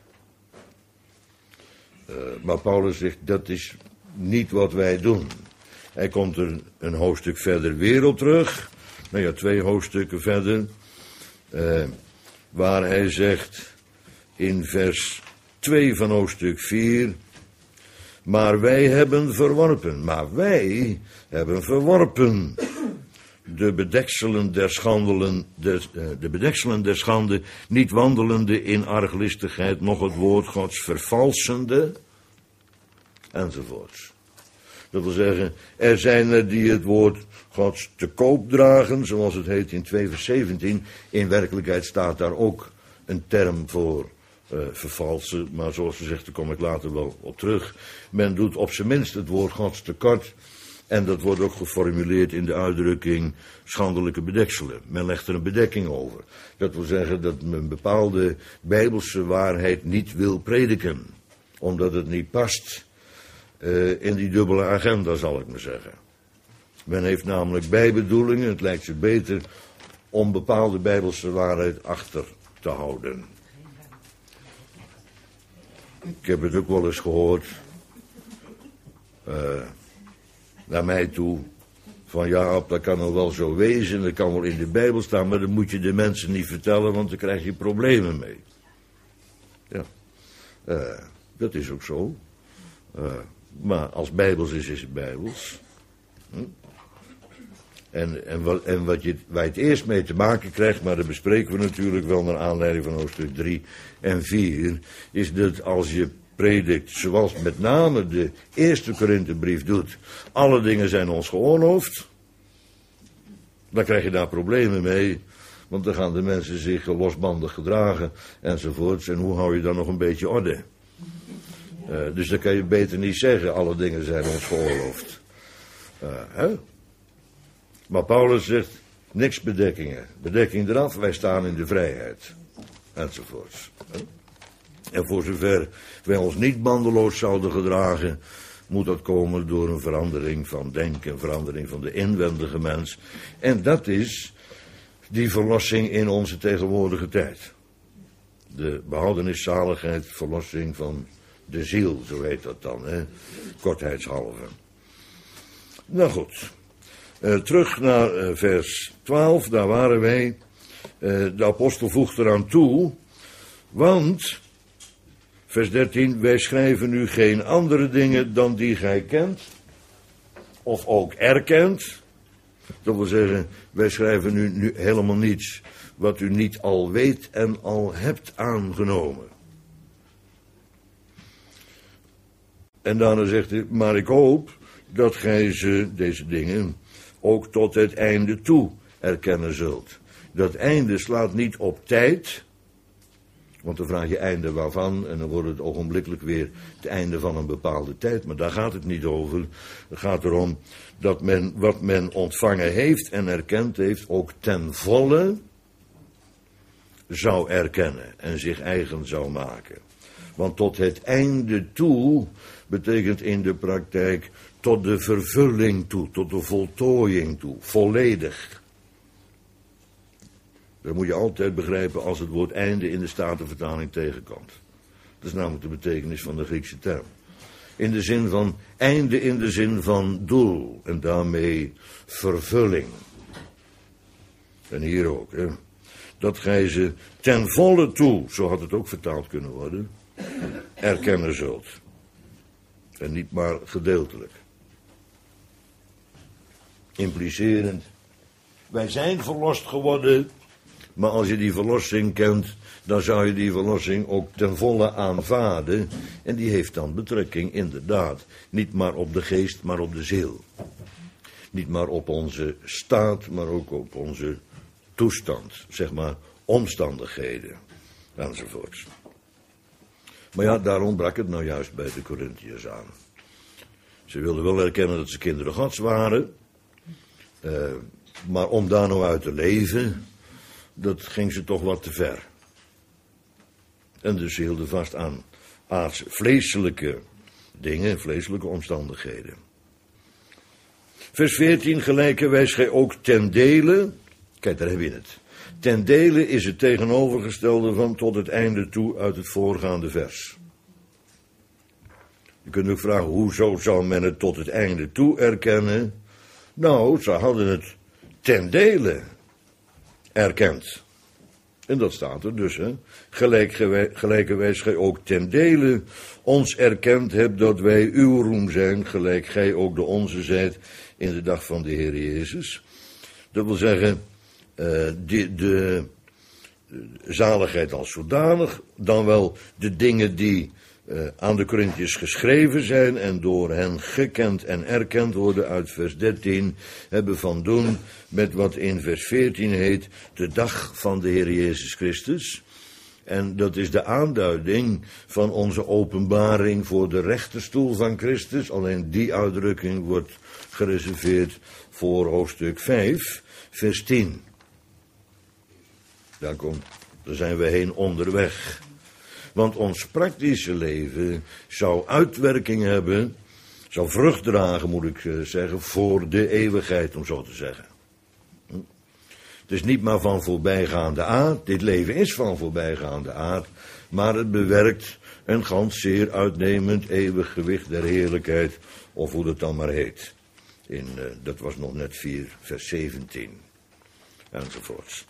Uh, maar Paulus zegt, dat is niet wat wij doen. Hij komt er een hoofdstuk verder weer op terug. Nou ja, twee hoofdstukken verder. Uh, waar hij zegt in vers twee van hoofdstuk vier. Maar wij hebben verworpen. Maar wij hebben verworpen. De bedekselen der schandelen, de, de bedekselen der schande, niet wandelende in arglistigheid, nog het woord Gods vervalsende, enzovoorts. Dat wil zeggen, er zijn er die het woord Gods te koop dragen, zoals het heet in twee vers zeventien. In werkelijkheid staat daar ook een term voor uh, vervalsen, maar zoals gezegd, daar kom ik later wel op terug. Men doet op zijn minst het woord Gods tekort. En dat wordt ook geformuleerd in de uitdrukking schandelijke bedekselen. Men legt er een bedekking over. Dat wil zeggen dat men een bepaalde bijbelse waarheid niet wil prediken. Omdat het niet past uh, in die dubbele agenda, zal ik maar zeggen. Men heeft namelijk bijbedoelingen. Het lijkt zich beter om bepaalde bijbelse waarheid achter te houden. Ik heb het ook wel eens gehoord. uh, naar mij toe. Van ja, dat kan nog wel zo wezen, dat kan wel in de Bijbel staan, maar dat moet je de mensen niet vertellen, want dan krijg je problemen mee. Ja, uh, dat is ook zo. Uh, maar als Bijbels is, is het Bijbels. Hm? En, en, wat, en wat je, waar je het eerst mee te maken krijgt, maar dat bespreken we natuurlijk wel naar aanleiding van hoofdstuk drie en vier, is dat als je predikt, zoals met name de eerste Korinthebrief doet, alle dingen zijn ons geoorloofd, dan krijg je daar problemen mee, want dan gaan de mensen zich losbandig gedragen enzovoorts, en hoe hou je dan nog een beetje orde? Uh, dus dan kan je beter niet zeggen, alle dingen zijn ons geoorloofd. Uh, hè? Maar Paulus zegt, niks bedekkingen. Bedekking eraf, wij staan in de vrijheid. Enzovoorts. En voor zover wij ons niet bandeloos zouden gedragen, moet dat komen door een verandering van denken, een verandering van de inwendige mens. En dat is die verlossing in onze tegenwoordige tijd. De behoudenis, zaligheid, verlossing van de ziel, zo heet dat dan, hè? Kortheidshalve. Nou goed. Uh, terug naar uh, vers twaalf, daar waren wij. Uh, de apostel voegt eraan toe, want, vers dertien, wij schrijven u geen andere dingen dan die gij kent, of ook erkent. Dat wil zeggen, wij schrijven u nu helemaal niets wat u niet al weet en al hebt aangenomen. En daarna zegt hij, maar ik hoop dat gij ze, deze dingen, ook tot het einde toe erkennen zult. Dat einde slaat niet op tijd, want dan vraag je einde waarvan, en dan wordt het ogenblikkelijk weer het einde van een bepaalde tijd, maar daar gaat het niet over. Het gaat erom dat men wat men ontvangen heeft en erkend heeft, ook ten volle zou erkennen en zich eigen zou maken. Want tot het einde toe betekent in de praktijk tot de vervulling toe, tot de voltooiing toe, volledig. Dat moet je altijd begrijpen als het woord einde in de Statenvertaling tegenkomt. Dat is namelijk de betekenis van de Griekse term. In de zin van, einde in de zin van doel en daarmee vervulling. En hier ook, hè. Dat gij ze ten volle toe, zo had het ook vertaald kunnen worden, erkennen zult. En niet maar gedeeltelijk. Implicerend, wij zijn verlost geworden, maar als je die verlossing kent, dan zou je die verlossing ook ten volle aanvaarden. En die heeft dan betrekking, inderdaad, niet maar op de geest, maar op de ziel. Niet maar op onze staat, maar ook op onze toestand, zeg maar, omstandigheden, enzovoorts. Maar ja, daar ontbrak het nou juist bij de Korintiërs aan. Ze wilden wel erkennen dat ze kinderen Gods waren, uh, maar om daar nou uit te leven, dat ging ze toch wat te ver. En dus ze hielden vast aan aards vleeselijke dingen, vleeselijke omstandigheden. Vers veertien, gelijke wijs gij ook ten dele, kijk daar heb je het. Ten dele is het tegenovergestelde van tot het einde toe uit het voorgaande vers. Je kunt ook vragen, hoezo zou men het tot het einde toe erkennen? Nou, ze hadden het ten dele erkend. En dat staat er dus, hè. Gelijk, gelijkerwijs gij ook ten dele ons erkend hebt dat wij uw roem zijn, gelijk gij ook de onze zijt in de dag van de Heer Jezus. Dat wil zeggen, uh, de, de zaligheid als zodanig, dan wel de dingen die uh, aan de Korintiërs geschreven zijn en door hen gekend en erkend worden uit vers dertien, hebben van doen met wat in vers veertien heet de dag van de Heer Jezus Christus. En dat is de aanduiding van onze openbaring voor de rechterstoel van Christus. Alleen die uitdrukking wordt gereserveerd voor hoofdstuk vijf, vers tien. Daar, komt, daar zijn we heen onderweg. Want ons praktische leven zou uitwerking hebben, zou vrucht dragen, moet ik zeggen, voor de eeuwigheid, om zo te zeggen. Het is niet maar van voorbijgaande aard, dit leven is van voorbijgaande aard, maar het bewerkt en gans zeer uitnemend eeuwig gewicht der heerlijkheid, of hoe dat dan maar heet. In, uh, dat was nog net vier, vers zeventien, enzovoorts.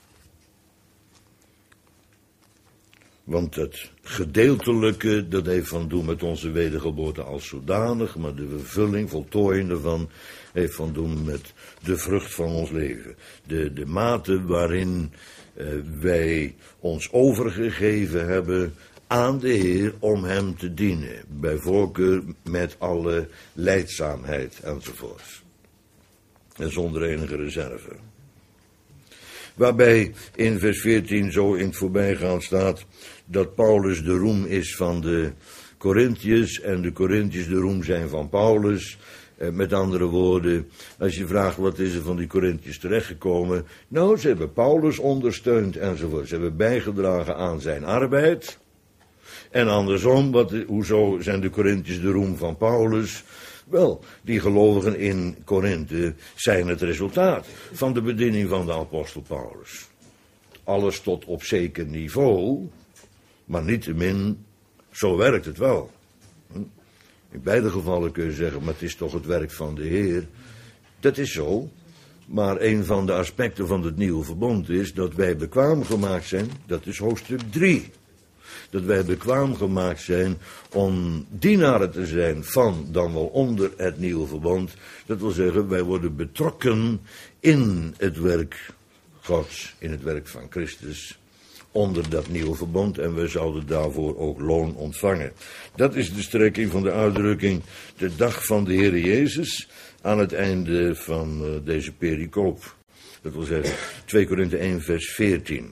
Want het gedeeltelijke, dat heeft van doen met onze wedergeboorte als zodanig, maar de vervulling, voltooiing ervan, heeft van doen met de vrucht van ons leven. De, de mate waarin uh, wij ons overgegeven hebben aan de Heer om hem te dienen. Bij voorkeur met alle lijdzaamheid enzovoort. En zonder enige reserve. Waarbij in vers veertien zo in het voorbijgaan staat dat Paulus de roem is van de Corinthiërs en de Corinthiërs de roem zijn van Paulus. Eh, met andere woorden, als je vraagt wat is er van die Corinthiërs terechtgekomen. Nou, ze hebben Paulus ondersteund enzovoort. Ze hebben bijgedragen aan zijn arbeid. En andersom, wat, hoezo zijn de Corinthiërs de roem van Paulus? Wel, die gelovigen in Korinthe zijn het resultaat van de bediening van de apostel Paulus. Alles tot op zeker niveau, maar niettemin, zo werkt het wel. In beide gevallen kun je zeggen, maar het is toch het werk van de Heer. Dat is zo, maar een van de aspecten van het nieuwe verbond is dat wij bekwaam gemaakt zijn, dat is hoofdstuk drie. Dat wij bekwaam gemaakt zijn om dienaren te zijn van, dan wel onder het nieuwe verbond. Dat wil zeggen, wij worden betrokken in het werk Gods, in het werk van Christus, onder dat nieuwe verbond. En wij zouden daarvoor ook loon ontvangen. Dat is de strekking van de uitdrukking, de dag van de Heer Jezus, aan het einde van uh, deze pericoop. Dat wil zeggen, twee Korinthe één vers veertien.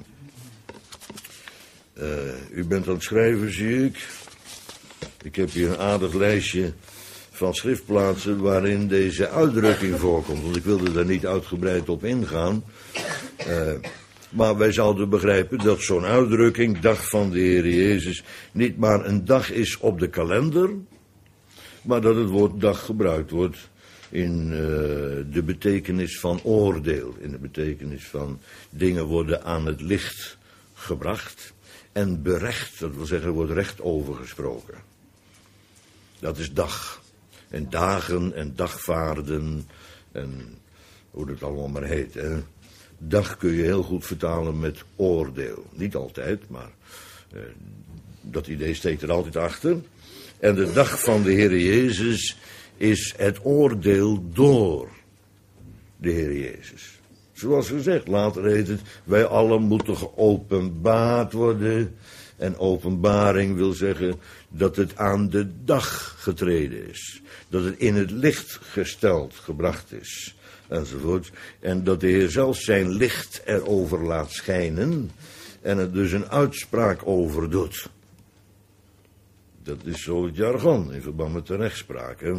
Uh, u bent aan het schrijven, zie ik. Ik heb hier een aardig lijstje van schriftplaatsen waarin deze uitdrukking voorkomt. Want ik wilde daar niet uitgebreid op ingaan. Uh, maar wij zouden begrijpen dat zo'n uitdrukking, dag van de Heer Jezus, niet maar een dag is op de kalender, maar dat het woord dag gebruikt wordt in uh, de betekenis van oordeel. In de betekenis van dingen worden aan het licht gebracht. En berecht, dat wil zeggen, er wordt recht over gesproken. Dat is dag. En dagen en dagvaarden en hoe dat allemaal maar heet. Hè. Dag kun je heel goed vertalen met oordeel. Niet altijd, maar eh, dat idee steekt er altijd achter. En de dag van de Heer Jezus is het oordeel door de Heer Jezus. Zoals gezegd, later heet het, wij allen moeten geopenbaard worden. En openbaring wil zeggen dat het aan de dag getreden is. Dat het in het licht gesteld, gebracht is. Enzovoort. En dat de Heer zelf zijn licht erover laat schijnen. En er dus een uitspraak over doet. Dat is zo het jargon in verband met de rechtspraak. Hè?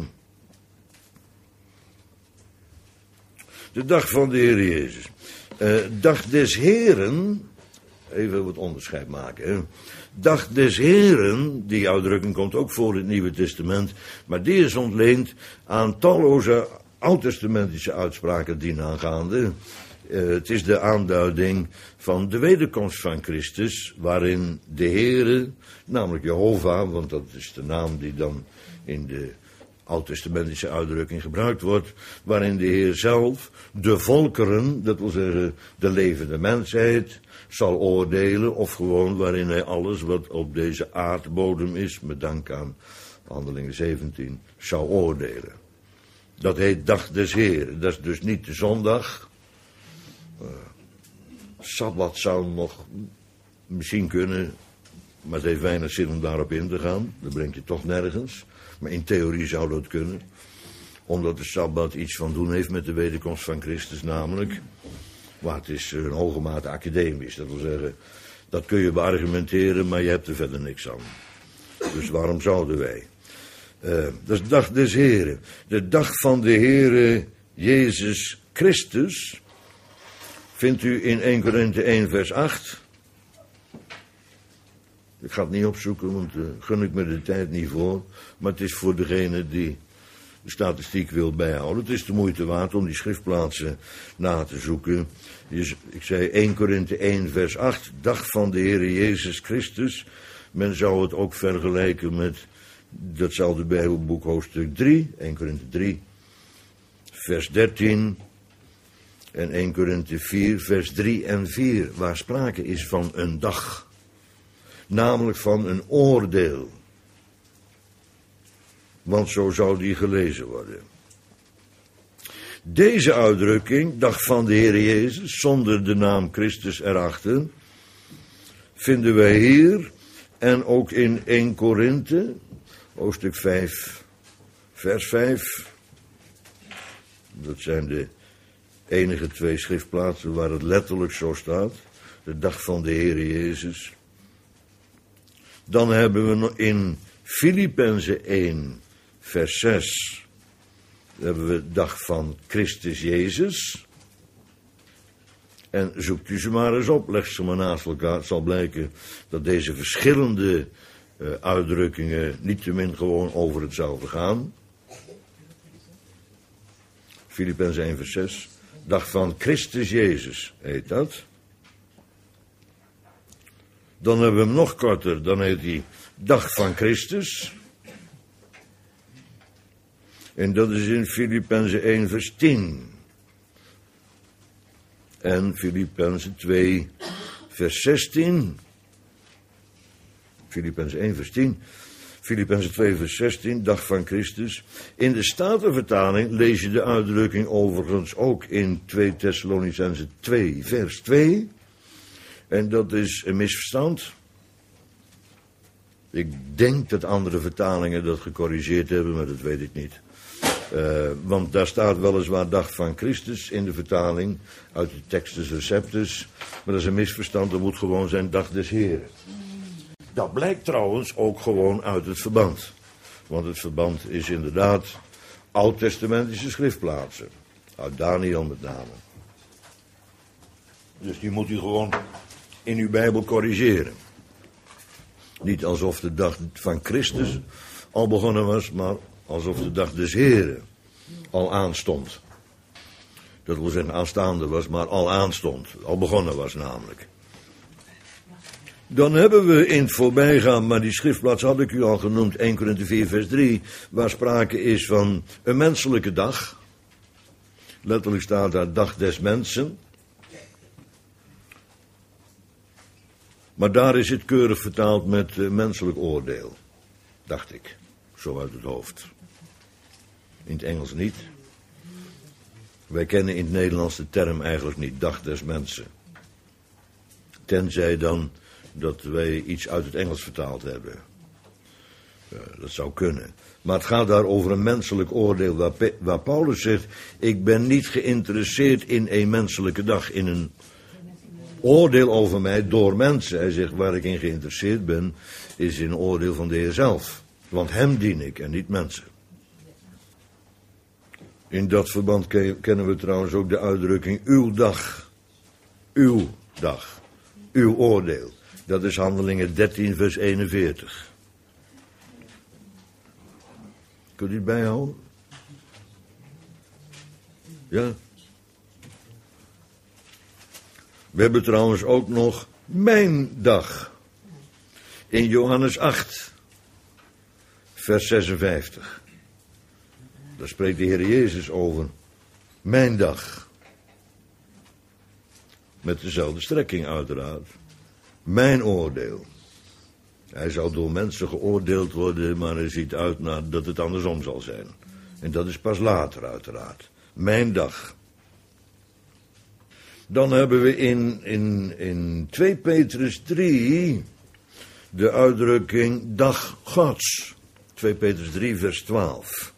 De dag van de Heer Jezus. Uh, dag des Heren. Even wat onderscheid maken. Hè. Dag des Heren. Die uitdrukking komt ook voor in het Nieuwe Testament. Maar die is ontleend aan talloze oud-testamentische uitspraken dienaangaande. Uh, het is de aanduiding van de wederkomst van Christus. Waarin de Heere, namelijk Jehovah, want dat is de naam die dan in de oud-testamentische uitdrukking gebruikt wordt, waarin de Heer zelf de volkeren, dat wil zeggen de levende mensheid, zal oordelen, of gewoon waarin hij alles wat op deze aardbodem is, met dank aan Handelingen zeventien, zou oordelen. Dat heet dag des Heren. Dat is dus niet de zondag. Uh, Sabbat zou nog misschien kunnen, maar het heeft weinig zin om daarop in te gaan. Dat brengt je toch nergens. Maar in theorie zou dat kunnen. Omdat de Sabbat iets van doen heeft met de wederkomst van Christus namelijk. Maar het is een hoge mate academisch. Dat wil zeggen, dat kun je beargumenteren, maar je hebt er verder niks aan. Dus waarom zouden wij? Uh, dat is de dag des Heren. De dag van de Heere Jezus Christus vindt u in eerste Korinthe één vers acht. Ik ga het niet opzoeken, want uh, gun ik me de tijd niet voor. Maar het is voor degene die de statistiek wil bijhouden. Het is de moeite waard om die schriftplaatsen na te zoeken. Dus, ik zei eerste Korinthe één vers acht. Dag van de Heere Jezus Christus. Men zou het ook vergelijken met datzelfde Bijbelboek, hoofdstuk drie, Eerste Korinthe drie, vers dertien en Eerste Korinthe vier, vers drie en vier, waar sprake is van een dag, namelijk van een oordeel. Want zo zou die gelezen worden. Deze uitdrukking, dag van de Heer Jezus, zonder de naam Christus erachter, vinden wij hier en ook in Eerste Korinthe, hoofdstuk vijf, vers vijf. Dat zijn de enige twee schriftplaatsen waar het letterlijk zo staat. De dag van de Heer Jezus. Dan hebben we in Filippenzen één, vers zes. Dan hebben we de dag van Christus Jezus. En zoekt u ze maar eens op, leg ze maar naast elkaar. Het zal blijken dat deze verschillende uh, uitdrukkingen niettemin gewoon over hetzelfde gaan. Filippenzen één vers zes. Dag van Christus Jezus heet dat. Dan hebben we hem nog korter, dan heet hij dag van Christus. En dat is in Filippenzen één vers tien. En Filippenzen twee vers zestien. Filippenzen één vers tien. Filippenzen twee vers zestien, dag van Christus. In de Statenvertaling lees je de uitdrukking overigens ook in twee Thessalonicenzen twee vers twee. En dat is een misverstand. Ik denk dat andere vertalingen dat gecorrigeerd hebben, maar dat weet ik niet. Uh, want daar staat weliswaar dag van Christus in de vertaling uit de Textus Receptus. Maar dat is een misverstand, dat moet gewoon zijn dag des Heren. Dat blijkt trouwens ook gewoon uit het verband. Want het verband is inderdaad oud-testamentische schriftplaatsen. Uit Daniel met name. Dus die moet u gewoon in uw Bijbel corrigeren. Niet alsof de dag van Christus al begonnen was, maar alsof de dag des Heren al aanstond. Dat wil zeggen aanstaande was, maar al aanstond. Al begonnen was namelijk. Dan hebben we in het voorbijgaan, maar die schriftplaats had ik u al genoemd, Eerste Korinthe vier vers drie, waar sprake is van een menselijke dag. Letterlijk staat daar dag des mensen. Maar daar is het keurig vertaald met uh, menselijk oordeel, dacht ik, zo uit het hoofd. In het Engels niet. Wij kennen in het Nederlands de term eigenlijk niet, dag des mensen. Tenzij dan dat wij iets uit het Engels vertaald hebben. Uh, dat zou kunnen. Maar het gaat daar over een menselijk oordeel, waar, Pe- waar Paulus zegt, ik ben niet geïnteresseerd in een menselijke dag, in een oordeel over mij door mensen. Hij zegt, waar ik in geïnteresseerd ben, is in een oordeel van de Heer zelf. Want hem dien ik en niet mensen. In dat verband kennen we trouwens ook de uitdrukking uw dag. Uw dag. Uw oordeel. Dat is Handelingen dertien vers eenenveertig. Kunt u het bijhouden? Ja. We hebben trouwens ook nog mijn dag. In Johannes acht, vers zesenvijftig. Daar spreekt de Heer Jezus over. Mijn dag. Met dezelfde strekking uiteraard. Mijn oordeel. Hij zou door mensen geoordeeld worden, maar hij ziet uit naar dat het andersom zal zijn. En dat is pas later uiteraard. Mijn dag. Dan hebben we in, in, in twee Petrus drie de uitdrukking dag Gods. twee Petrus drie vers twaalf.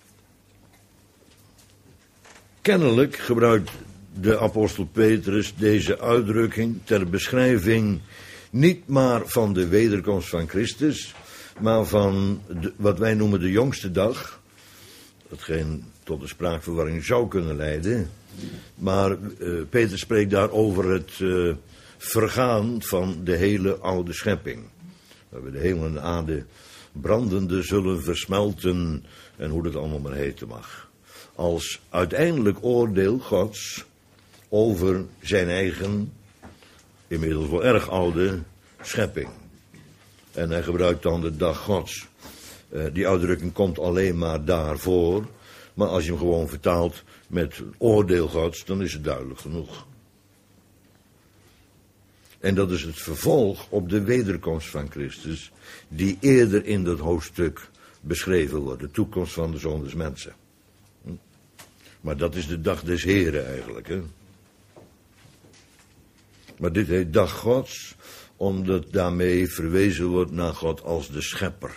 Kennelijk gebruikt de apostel Petrus deze uitdrukking ter beschrijving niet maar van de wederkomst van Christus, maar van de, wat wij noemen de jongste dag, hetgeen tot de spraakverwarring zou kunnen leiden. Maar uh, Peter spreekt daar over het uh, vergaan van de hele oude schepping. Dat we de hemel en de aarde brandende zullen versmelten en hoe dat allemaal maar heten mag. Als uiteindelijk oordeel Gods over zijn eigen, inmiddels wel erg oude schepping. En hij gebruikt dan de dag Gods. Uh, die uitdrukking komt alleen maar daarvoor. Maar als je hem gewoon vertaalt met oordeel Gods, dan is het duidelijk genoeg. En dat is het vervolg op de wederkomst van Christus, die eerder in dat hoofdstuk beschreven wordt. De toekomst van de Zoon des Mensen. Hm? Maar dat is de dag des Heren eigenlijk, hè. Maar dit heet dag Gods, omdat daarmee verwezen wordt naar God als de schepper.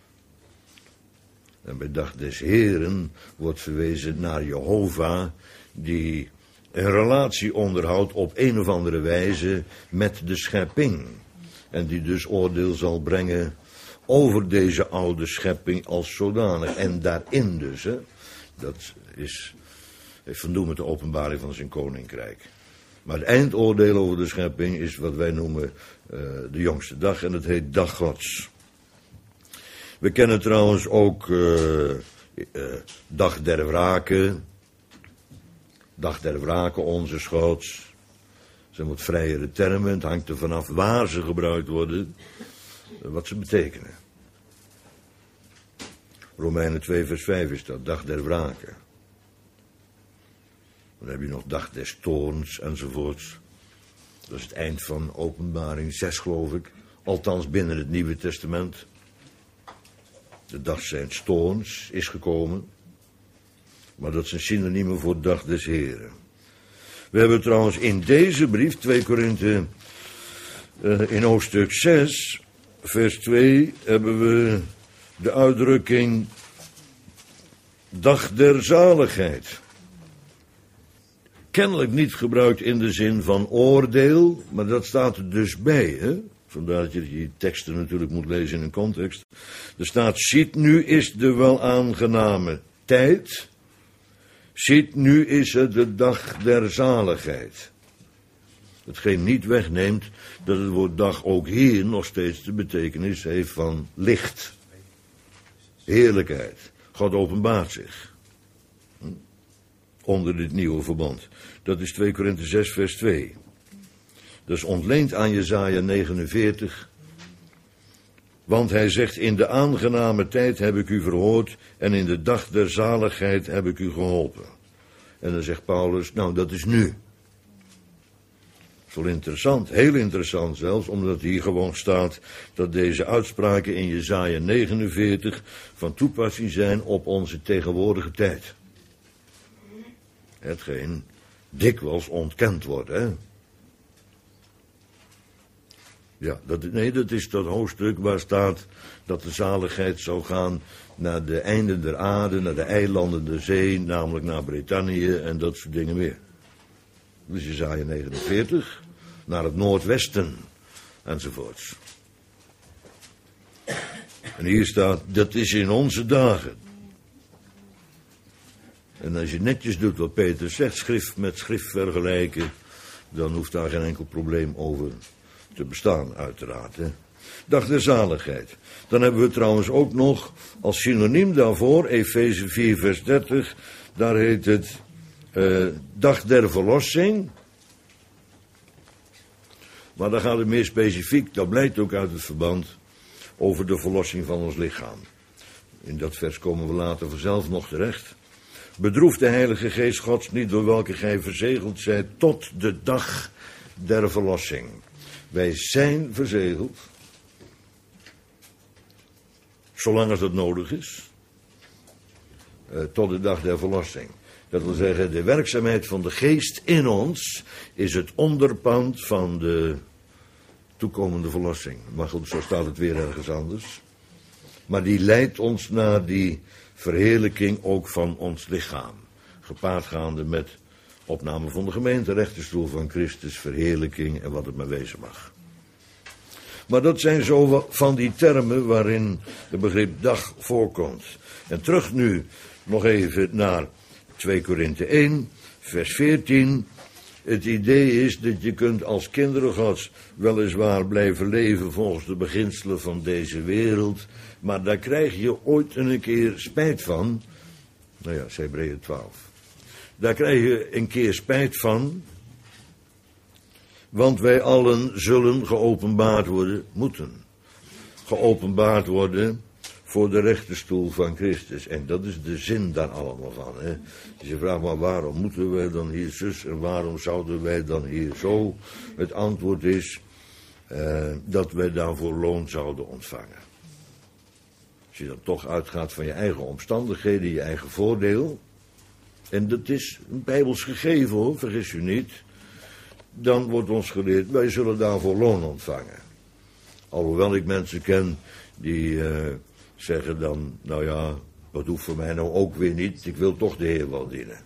En bij dag des Heren wordt verwezen naar Jehovah, die een relatie onderhoudt op een of andere wijze met de schepping. En die dus oordeel zal brengen over deze oude schepping als zodanig. En daarin dus, hè, dat is, heeft van doen met de openbaring van zijn koninkrijk. Maar het eindoordeel over de schepping is wat wij noemen uh, de jongste dag, en het heet dag Gods. We kennen trouwens ook uh, uh, dag der wrake. Dag der wrake onze Gods. Dat zijn wat vrijere termen, het hangt er vanaf waar ze gebruikt worden, uh, wat ze betekenen. Romeinen twee vers vijf is dat, dag der wrake. Dan heb je nog dag des toorns enzovoorts. Dat is het eind van Openbaring zes, geloof ik. Althans binnen het Nieuwe Testament. De dag zijns toorns is gekomen. Maar dat zijn synoniemen voor dag des Heren. We hebben trouwens in deze brief, twee Korinthe, uh, in hoofdstuk zes, vers twee, hebben we de uitdrukking dag der zaligheid. Kennelijk niet gebruikt in de zin van oordeel, maar dat staat er dus bij, hè? Vandaar dat je die teksten natuurlijk moet lezen in een context. Er staat, ziet nu is de wel aangename tijd, ziet nu is het de dag der zaligheid. Hetgeen niet wegneemt dat het woord dag ook hier nog steeds de betekenis heeft van licht, heerlijkheid. God openbaart zich onder dit nieuwe verbond. Dat is twee Korinthe zes vers twee. Dat is ontleend aan Jesaja negenenveertig. Want hij zegt, in de aangename tijd heb ik u verhoord en in de dag der zaligheid heb ik u geholpen. En dan zegt Paulus, nou dat is nu. Dat is wel interessant, heel interessant zelfs, omdat hier gewoon staat dat deze uitspraken in Jesaja negenenveertig van toepassing zijn op onze tegenwoordige tijd. Hetgeen dikwijls ontkend wordt, hè. Ja, dat, nee, dat is dat hoofdstuk waar staat dat de zaligheid zou gaan naar de einden der aarde, naar de eilanden der zee, namelijk naar Brittannië en dat soort dingen meer. Dus Jesaja negenenveertig, naar het noordwesten, enzovoorts. En hier staat, dat is in onze dagen. En als je netjes doet wat Peter zegt, schrift met schrift vergelijken, dan hoeft daar geen enkel probleem over te bestaan, uiteraard. Hè. Dag der zaligheid. Dan hebben we trouwens ook nog als synoniem daarvoor, Efeze vier vers dertig, daar heet het uh, dag der verlossing. Maar dan gaat het meer specifiek, dat blijkt ook uit het verband, over de verlossing van ons lichaam. In dat vers komen we later vanzelf nog terecht. Bedroef de Heilige Geest Gods niet, door welke gij verzegeld zijt tot de dag der verlossing. Wij zijn verzegeld, zolang als dat nodig is, uh, tot de dag der verlossing. Dat wil zeggen, de werkzaamheid van de Geest in ons is het onderpand van de toekomende verlossing. Maar goed, zo staat het weer ergens anders. Maar die leidt ons naar die verheerlijking ook van ons lichaam. Gepaardgaande met opname van de gemeente, rechterstoel van Christus, verheerlijking en wat het maar wezen mag. Maar dat zijn zo van die termen waarin het begrip dag voorkomt. En terug nu nog even naar twee Korinthe één, vers veertien. Het idee is dat je kunt als kinderen Gods weliswaar blijven leven volgens de beginselen van deze wereld, maar daar krijg je ooit een keer spijt van. Nou ja, Hebreeën twaalf. Daar krijg je een keer spijt van, want wij allen zullen geopenbaard worden moeten. geopenbaard worden voor de rechterstoel van Christus. En dat is de zin daar allemaal van. Hè? Dus je vraagt maar, waarom moeten wij dan hier zus en waarom zouden wij dan hier zo? Het antwoord is uh, dat wij daarvoor loon zouden ontvangen. Als je dan toch uitgaat van je eigen omstandigheden, je eigen voordeel. En dat is een bijbels gegeven hoor, vergis u niet. Dan wordt ons geleerd, wij zullen daarvoor loon ontvangen. Alhoewel ik mensen ken die uh, zeggen dan, nou ja, dat hoeft voor mij nou ook weer niet. Ik wil toch de Heer wel dienen.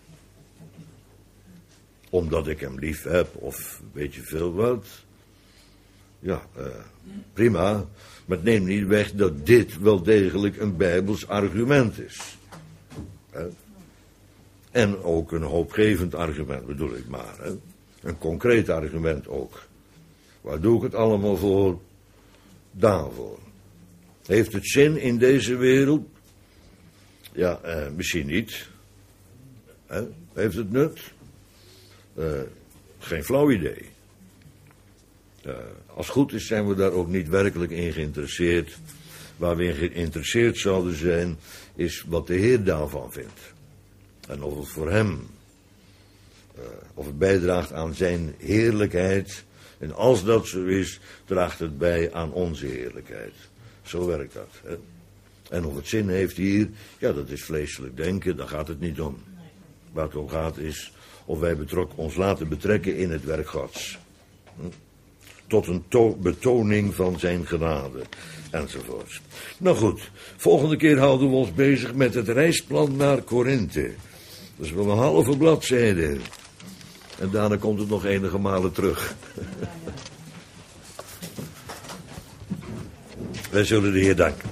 Omdat ik hem lief heb of weet je veel wat. Ja, uh, prima. Maar het neemt niet weg dat dit wel degelijk een bijbels argument is. Uh, en ook een hoopgevend argument bedoel ik maar. Hè? Een concreet argument ook. Waar doe ik het allemaal voor? Daarvoor. Heeft het zin in deze wereld? Ja, uh, misschien niet. He? Heeft het nut? Uh, geen flauw idee. Uh, als het goed is zijn we daar ook niet werkelijk in geïnteresseerd. Waar we in geïnteresseerd zouden zijn, is wat de Heer daarvan vindt. En of het voor hem, uh, of het bijdraagt aan zijn heerlijkheid. En als dat zo is, draagt het bij aan onze heerlijkheid. Zo werkt dat. Hè? En of het zin heeft hier, ja, dat is vleeselijk denken, daar gaat het niet om. Waar het om gaat is of wij betrok, ons laten betrekken in het werk Gods. Hm? Tot een to- betoning van zijn genade, enzovoort. Nou goed, volgende keer houden we ons bezig met het reisplan naar Korinthe. Dat is wel een halve bladzijde. En daarna komt het nog enige malen terug. Wij zullen de Heer danken.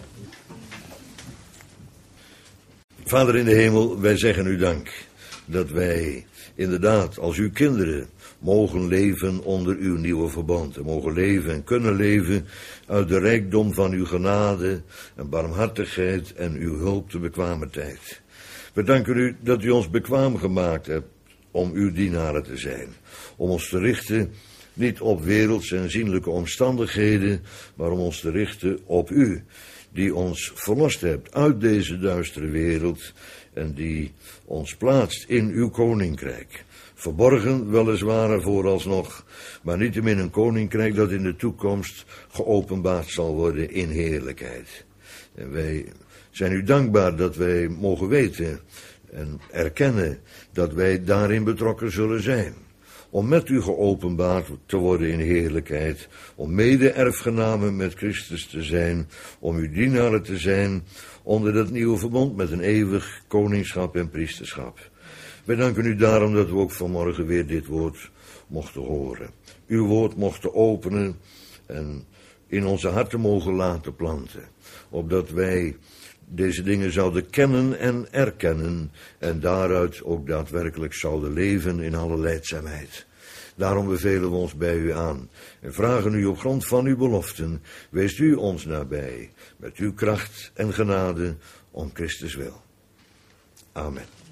Vader in de hemel, wij zeggen u dank dat wij inderdaad als uw kinderen mogen leven onder uw nieuwe verbond. En mogen leven en kunnen leven uit de rijkdom van uw genade en barmhartigheid en uw hulp te bekwame tijd. We danken u dat u ons bekwaam gemaakt hebt om uw dienaren te zijn. Om ons te richten niet op wereldse en zienlijke omstandigheden, maar om ons te richten op u, die ons verlost hebt uit deze duistere wereld en die ons plaatst in uw koninkrijk. Verborgen weliswaar vooralsnog, maar niettemin een koninkrijk dat in de toekomst geopenbaard zal worden in heerlijkheid. En wij zijn u dankbaar dat wij mogen weten en erkennen dat wij daarin betrokken zullen zijn. Om met u geopenbaard te worden in heerlijkheid, om mede-erfgenamen met Christus te zijn, om uw dienaren te zijn onder dat nieuwe verbond met een eeuwig koningschap en priesterschap. Wij danken u daarom dat we ook vanmorgen weer dit woord mochten horen. Uw woord mochten openen en in onze harten mogen laten planten, opdat wij deze dingen zouden kennen en erkennen en daaruit ook daadwerkelijk zouden leven in alle lijdzaamheid. Daarom bevelen we ons bij u aan en vragen u op grond van uw beloften, weest u ons nabij, met uw kracht en genade om Christus wil. Amen.